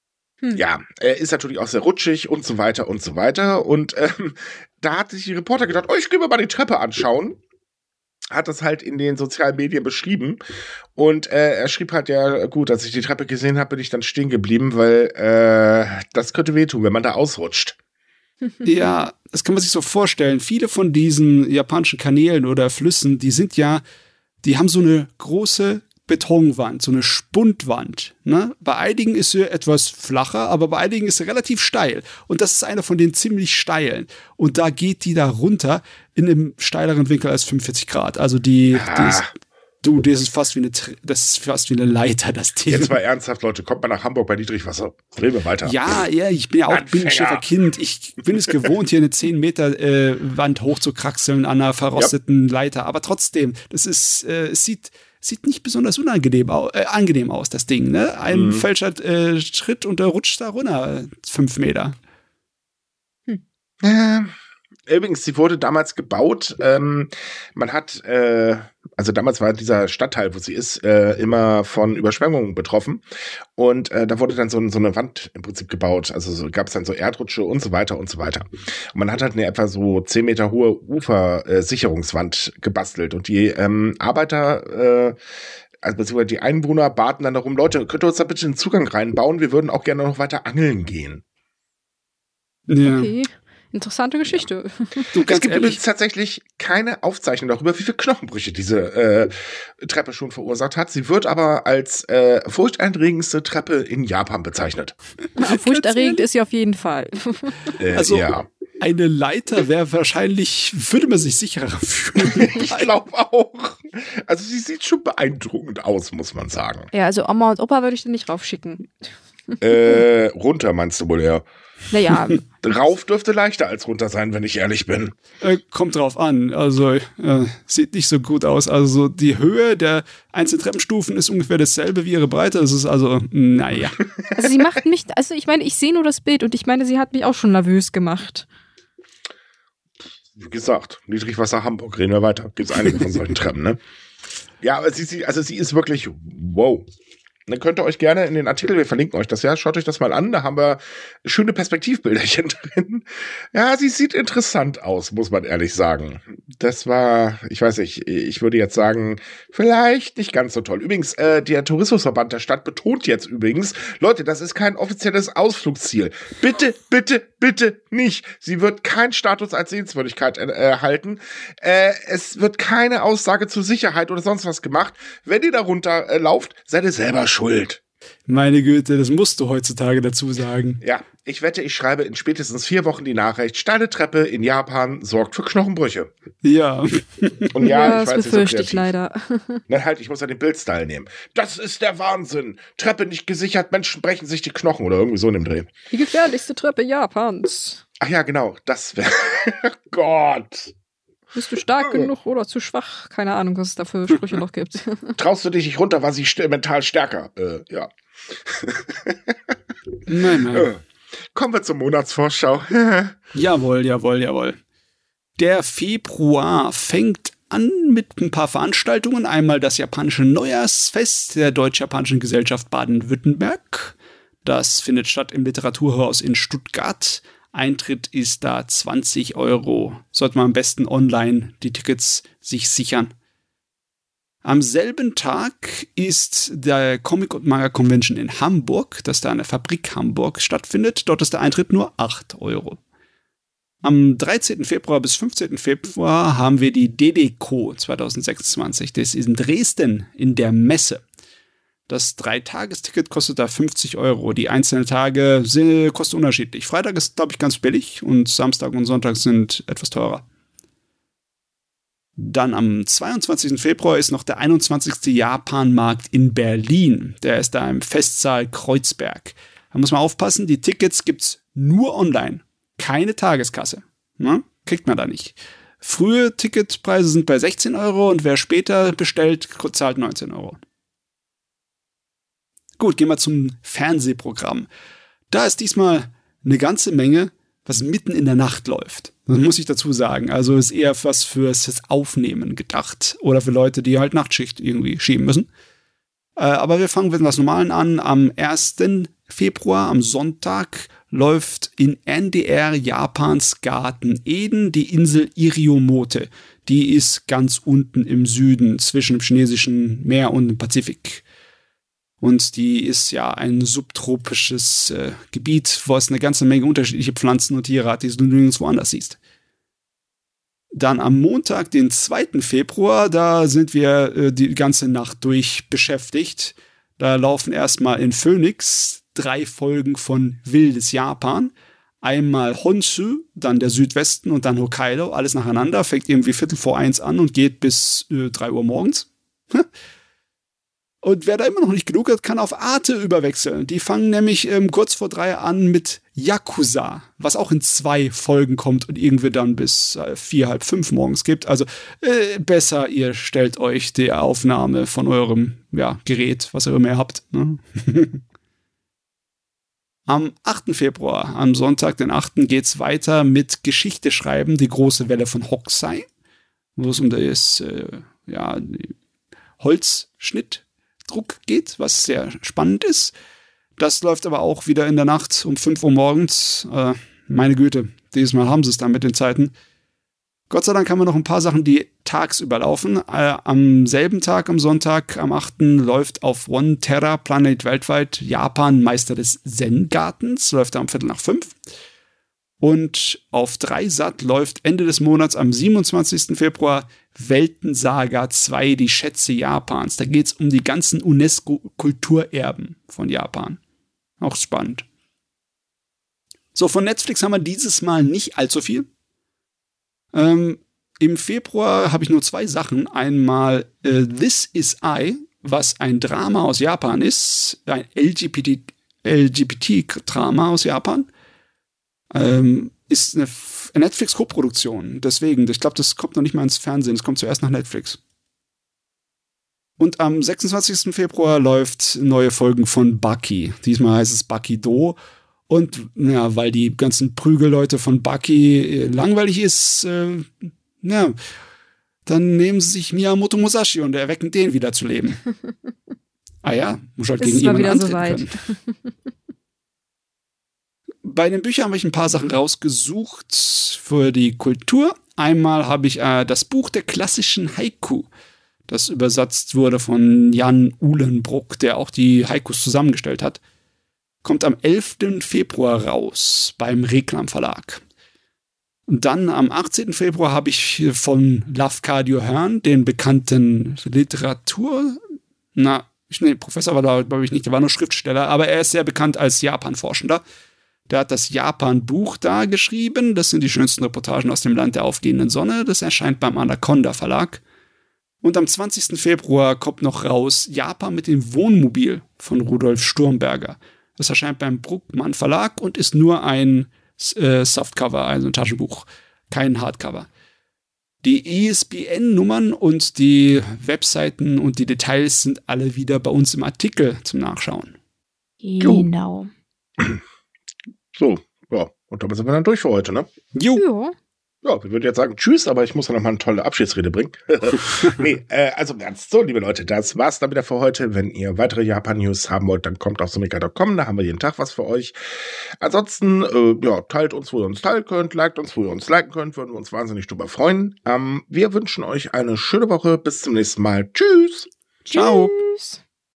Hm. Ja, er ist natürlich auch sehr rutschig und so weiter und so weiter. Und ähm, da hat sich die Reporter gedacht, oh, ich gehe mir mal die Treppe anschauen. Hat das halt in den sozialen Medien beschrieben. Und äh, er schrieb halt, ja gut, als ich die Treppe gesehen habe, bin ich dann stehen geblieben, weil äh, das könnte wehtun, wenn man da ausrutscht. Ja, das kann man sich so vorstellen. Viele von diesen japanischen Kanälen oder Flüssen, die sind ja, die haben so eine große Betonwand, so eine Spundwand. Ne? Bei einigen ist sie etwas flacher, aber bei einigen ist sie relativ steil. Und das ist einer von den ziemlich steilen. Und da geht die da runter in einem steileren Winkel als fünfundvierzig Grad. Also die, ah. die ist, du, das ist fast wie eine, das ist fast wie eine Leiter, das Ding. Jetzt mal ernsthaft, Leute, kommt mal nach Hamburg bei Niedrigwasser. Drehen wir weiter. Ja, ja, ich bin ja auch Binnenschiffer Kind. Ich bin es gewohnt, hier eine zehn Meter äh, Wand hochzukraxeln an einer verrosteten ja. Leiter. Aber trotzdem, das ist, äh, es sieht, sieht nicht besonders unangenehm au- äh, angenehm aus, das Ding. Ne? Ein mhm. falscher äh, Schritt und der rutscht da runter, fünf Meter. Hm. Ja. Übrigens, sie wurde damals gebaut. Ähm, man hat, äh, also damals war dieser Stadtteil, wo sie ist, äh, immer von Überschwemmungen betroffen. Und äh, da wurde dann so, so eine Wand im Prinzip gebaut. Also so, gab es dann so Erdrutsche und so weiter und so weiter. Und man hat halt eine etwa so zehn Meter hohe Ufersicherungswand äh, gebastelt. Und die ähm, Arbeiter, äh, also beziehungsweise die Einwohner baten dann darum, Leute, könnt ihr uns da bitte einen Zugang reinbauen? Wir würden auch gerne noch weiter angeln gehen. Ja. Okay. Interessante Geschichte. Du, es gibt übrigens tatsächlich keine Aufzeichnung darüber, wie viele Knochenbrüche diese äh, Treppe schon verursacht hat. Sie wird aber als äh, furchteinregendste Treppe in Japan bezeichnet. Ja, furchterregend ist sie auf jeden Fall. Äh, also ja. Eine Leiter wäre wahrscheinlich, würde man sich sicherer fühlen. Ich glaube auch. Also sie sieht schon beeindruckend aus, muss man sagen. Ja, also Oma und Opa würde ich dir nicht raufschicken. Äh, runter meinst du wohl eher? Naja. Rauf dürfte leichter als runter sein, wenn ich ehrlich bin. Äh, kommt drauf an. Also, äh, sieht nicht so gut aus. Also, die Höhe der einzelnen Treppenstufen ist ungefähr dasselbe wie ihre Breite. Das ist also, naja. Also, sie macht mich, also ich meine, ich sehe nur das Bild und ich meine, sie hat mich auch schon nervös gemacht. Wie gesagt, Niedrigwasser Hamburg, reden wir weiter. Gibt es einige von solchen Treppen, ne? Ja, aber sie, sie, also sie ist wirklich wow. Dann könnt ihr euch gerne in den Artikel, wir verlinken euch das ja, schaut euch das mal an, da haben wir schöne Perspektivbilderchen drin. Ja, sie sieht interessant aus, muss man ehrlich sagen. Das war, ich weiß nicht, ich würde jetzt sagen, vielleicht nicht ganz so toll. Übrigens, äh, der Tourismusverband der Stadt betont jetzt übrigens, Leute, das ist kein offizielles Ausflugsziel. Bitte, bitte, bitte nicht. Sie wird keinen Status als Sehenswürdigkeit äh, erhalten. Äh, es wird keine Aussage zur Sicherheit oder sonst was gemacht. Wenn ihr darunter äh, lauft, seid ihr selber schuld. Meine Güte, das musst du heutzutage dazu sagen. Ja, ich wette, ich schreibe in spätestens vier Wochen die Nachricht, steile Treppe in Japan sorgt für Knochenbrüche. Ja. Und ja, ja ich das weiß, befürchte so ich leider. Nein, halt, ich muss ja den Bildstyle nehmen. Das ist der Wahnsinn. Treppe nicht gesichert, Menschen brechen sich die Knochen oder irgendwie so in dem Dreh. Die gefährlichste Treppe Japans. Ach ja, genau, das wäre... Gott. Bist du stark oh. genug oder zu schwach? Keine Ahnung, was es da für Sprüche noch gibt. Traust du dich nicht runter, war sie st- mental stärker. Äh, ja. Nein, nein. Äh. Kommen wir zur Monatsvorschau. Jawohl, jawohl, jawohl. Der Februar fängt an mit ein paar Veranstaltungen. Einmal das japanische Neujahrsfest der Deutsch-Japanischen Gesellschaft Baden-Württemberg. Das findet statt im Literaturhaus in Stuttgart. Eintritt ist da zwanzig Euro. Sollte man am besten online die Tickets sich sichern. Am selben Tag ist der Comic- und Manga-Convention in Hamburg, das da in der Fabrik Hamburg stattfindet. Dort ist der Eintritt nur acht Euro. Am dreizehnten Februar bis fünfzehnten Februar haben wir die D D C O zwanzig sechsundzwanzig. Das ist in Dresden in der Messe. Das Dreitagesticket kostet da fünfzig Euro. Die einzelnen Tage sind, kosten unterschiedlich. Freitag ist, glaube ich, ganz billig und Samstag und Sonntag sind etwas teurer. Dann am zweiundzwanzigsten Februar ist noch der einundzwanzigste Japanmarkt in Berlin. Der ist da im Festsaal Kreuzberg. Da muss man aufpassen, die Tickets gibt's nur online. Keine Tageskasse. Na, kriegt man da nicht. Frühe Ticketpreise sind bei sechzehn Euro und wer später bestellt, zahlt neunzehn Euro. Gut, gehen wir zum Fernsehprogramm. Da ist diesmal eine ganze Menge, was mitten in der Nacht läuft. Das muss ich dazu sagen. Also ist eher was fürs Aufnehmen gedacht. Oder für Leute, die halt Nachtschicht irgendwie schieben müssen. Äh, aber wir fangen mit was Normalen an. Am ersten Februar, am Sonntag, läuft in N D R Japans Garten Eden die Insel Iriomote. Die ist ganz unten im Süden zwischen dem chinesischen Meer und dem Pazifik. Und die ist ja ein subtropisches äh, Gebiet, wo es eine ganze Menge unterschiedliche Pflanzen und Tiere hat, die du nirgendwo anders siehst. Dann am Montag, den zweiten Februar, da sind wir äh, die ganze Nacht durch beschäftigt. Da laufen erstmal in Phoenix drei Folgen von Wildes Japan. Einmal Honshu, dann der Südwesten und dann Hokkaido. Alles nacheinander, fängt irgendwie Viertel vor eins an und geht bis äh, drei Uhr morgens. Und wer da immer noch nicht genug hat, kann auf Arte überwechseln. Die fangen nämlich ähm, kurz vor drei an mit Yakuza, was auch in zwei Folgen kommt und irgendwie dann bis äh, vier, halb fünf morgens gibt. Also äh, besser, ihr stellt euch die Aufnahme von eurem ja, Gerät, was ihr immer ihr habt. Ne? Am achten Februar, am Sonntag, den achten geht's weiter mit Geschichte schreiben, die große Welle von Hokusai, wo es um das äh, ja, Holzschnitt Druck geht, was sehr spannend ist. Das läuft aber auch wieder in der Nacht um fünf Uhr morgens. Äh, meine Güte, dieses Mal haben sie es dann mit den Zeiten. Gott sei Dank haben wir noch ein paar Sachen, die tagsüber laufen. Äh, am selben Tag, am Sonntag, am achten läuft auf One Terra Planet weltweit Japan Meister des Zen-Gartens. Läuft da um Viertel nach fünf. Und auf drei Sat läuft Ende des Monats am siebenundzwanzigsten Februar Weltensaga zwei, die Schätze Japans. Da geht es um die ganzen UNESCO-Kulturerben von Japan. Auch spannend. So, von Netflix haben wir dieses Mal nicht allzu viel. Ähm, im Februar habe ich nur zwei Sachen. Einmal äh, This Is I, was ein Drama aus Japan ist. Ein L G B T-Drama aus Japan. Ähm, ist eine, eine Netflix-Koproduktion. Deswegen, ich glaube, das kommt noch nicht mal ins Fernsehen. Es kommt zuerst nach Netflix. Und am sechsundzwanzigsten Februar läuft neue Folgen von Bucky. Diesmal heißt es Bucky Do. Und ja, weil die ganzen Prügelleute von Bucky äh, langweilig ist, äh, ja, dann nehmen sie sich Miyamoto Musashi und erwecken den wieder zu leben. Ah ja, muss halt gegen jemanden antreten können. Bei den Büchern habe ich ein paar Sachen rausgesucht für die Kultur. Einmal habe ich äh, das Buch der klassischen Haiku, das übersetzt wurde von Jan Uhlenbruck, der auch die Haikus zusammengestellt hat. Kommt am elften Februar raus beim Reklam Verlag. Und dann am achtzehnten Februar habe ich von Lafcadio Hearn, den bekannten Literatur, na, nee, Professor war da, glaube ich, nicht, der war nur Schriftsteller, aber er ist sehr bekannt als Japan-Forschender. Der hat das Japan-Buch da geschrieben. Das sind die schönsten Reportagen aus dem Land der aufgehenden Sonne. Das erscheint beim Anaconda Verlag. Und am zwanzigsten Februar kommt noch raus Japan mit dem Wohnmobil von Rudolf Sturmberger. Das erscheint beim Bruckmann Verlag und ist nur ein äh, Softcover, also ein Taschenbuch, kein Hardcover. Die I S B N-Nummern und die Webseiten und die Details sind alle wieder bei uns im Artikel zum Nachschauen. Genau. So, ja, und damit sind wir dann durch für heute, ne? Jo. Ja. Ja, wir würden jetzt sagen Tschüss, aber ich muss ja noch mal eine tolle Abschiedsrede bringen. nee, äh, also ganz so, liebe Leute, das war's dann wieder für heute. Wenn ihr weitere Japan-News haben wollt, dann kommt auf sumikai punkt com, da haben wir jeden Tag was für euch. Ansonsten, äh, ja, teilt uns, wo ihr uns teilen könnt, liked uns, wo ihr uns liken könnt, würden wir uns wahnsinnig drüber freuen. Ähm, wir wünschen euch eine schöne Woche, bis zum nächsten Mal. Tschüss! Ciao! Tschüss!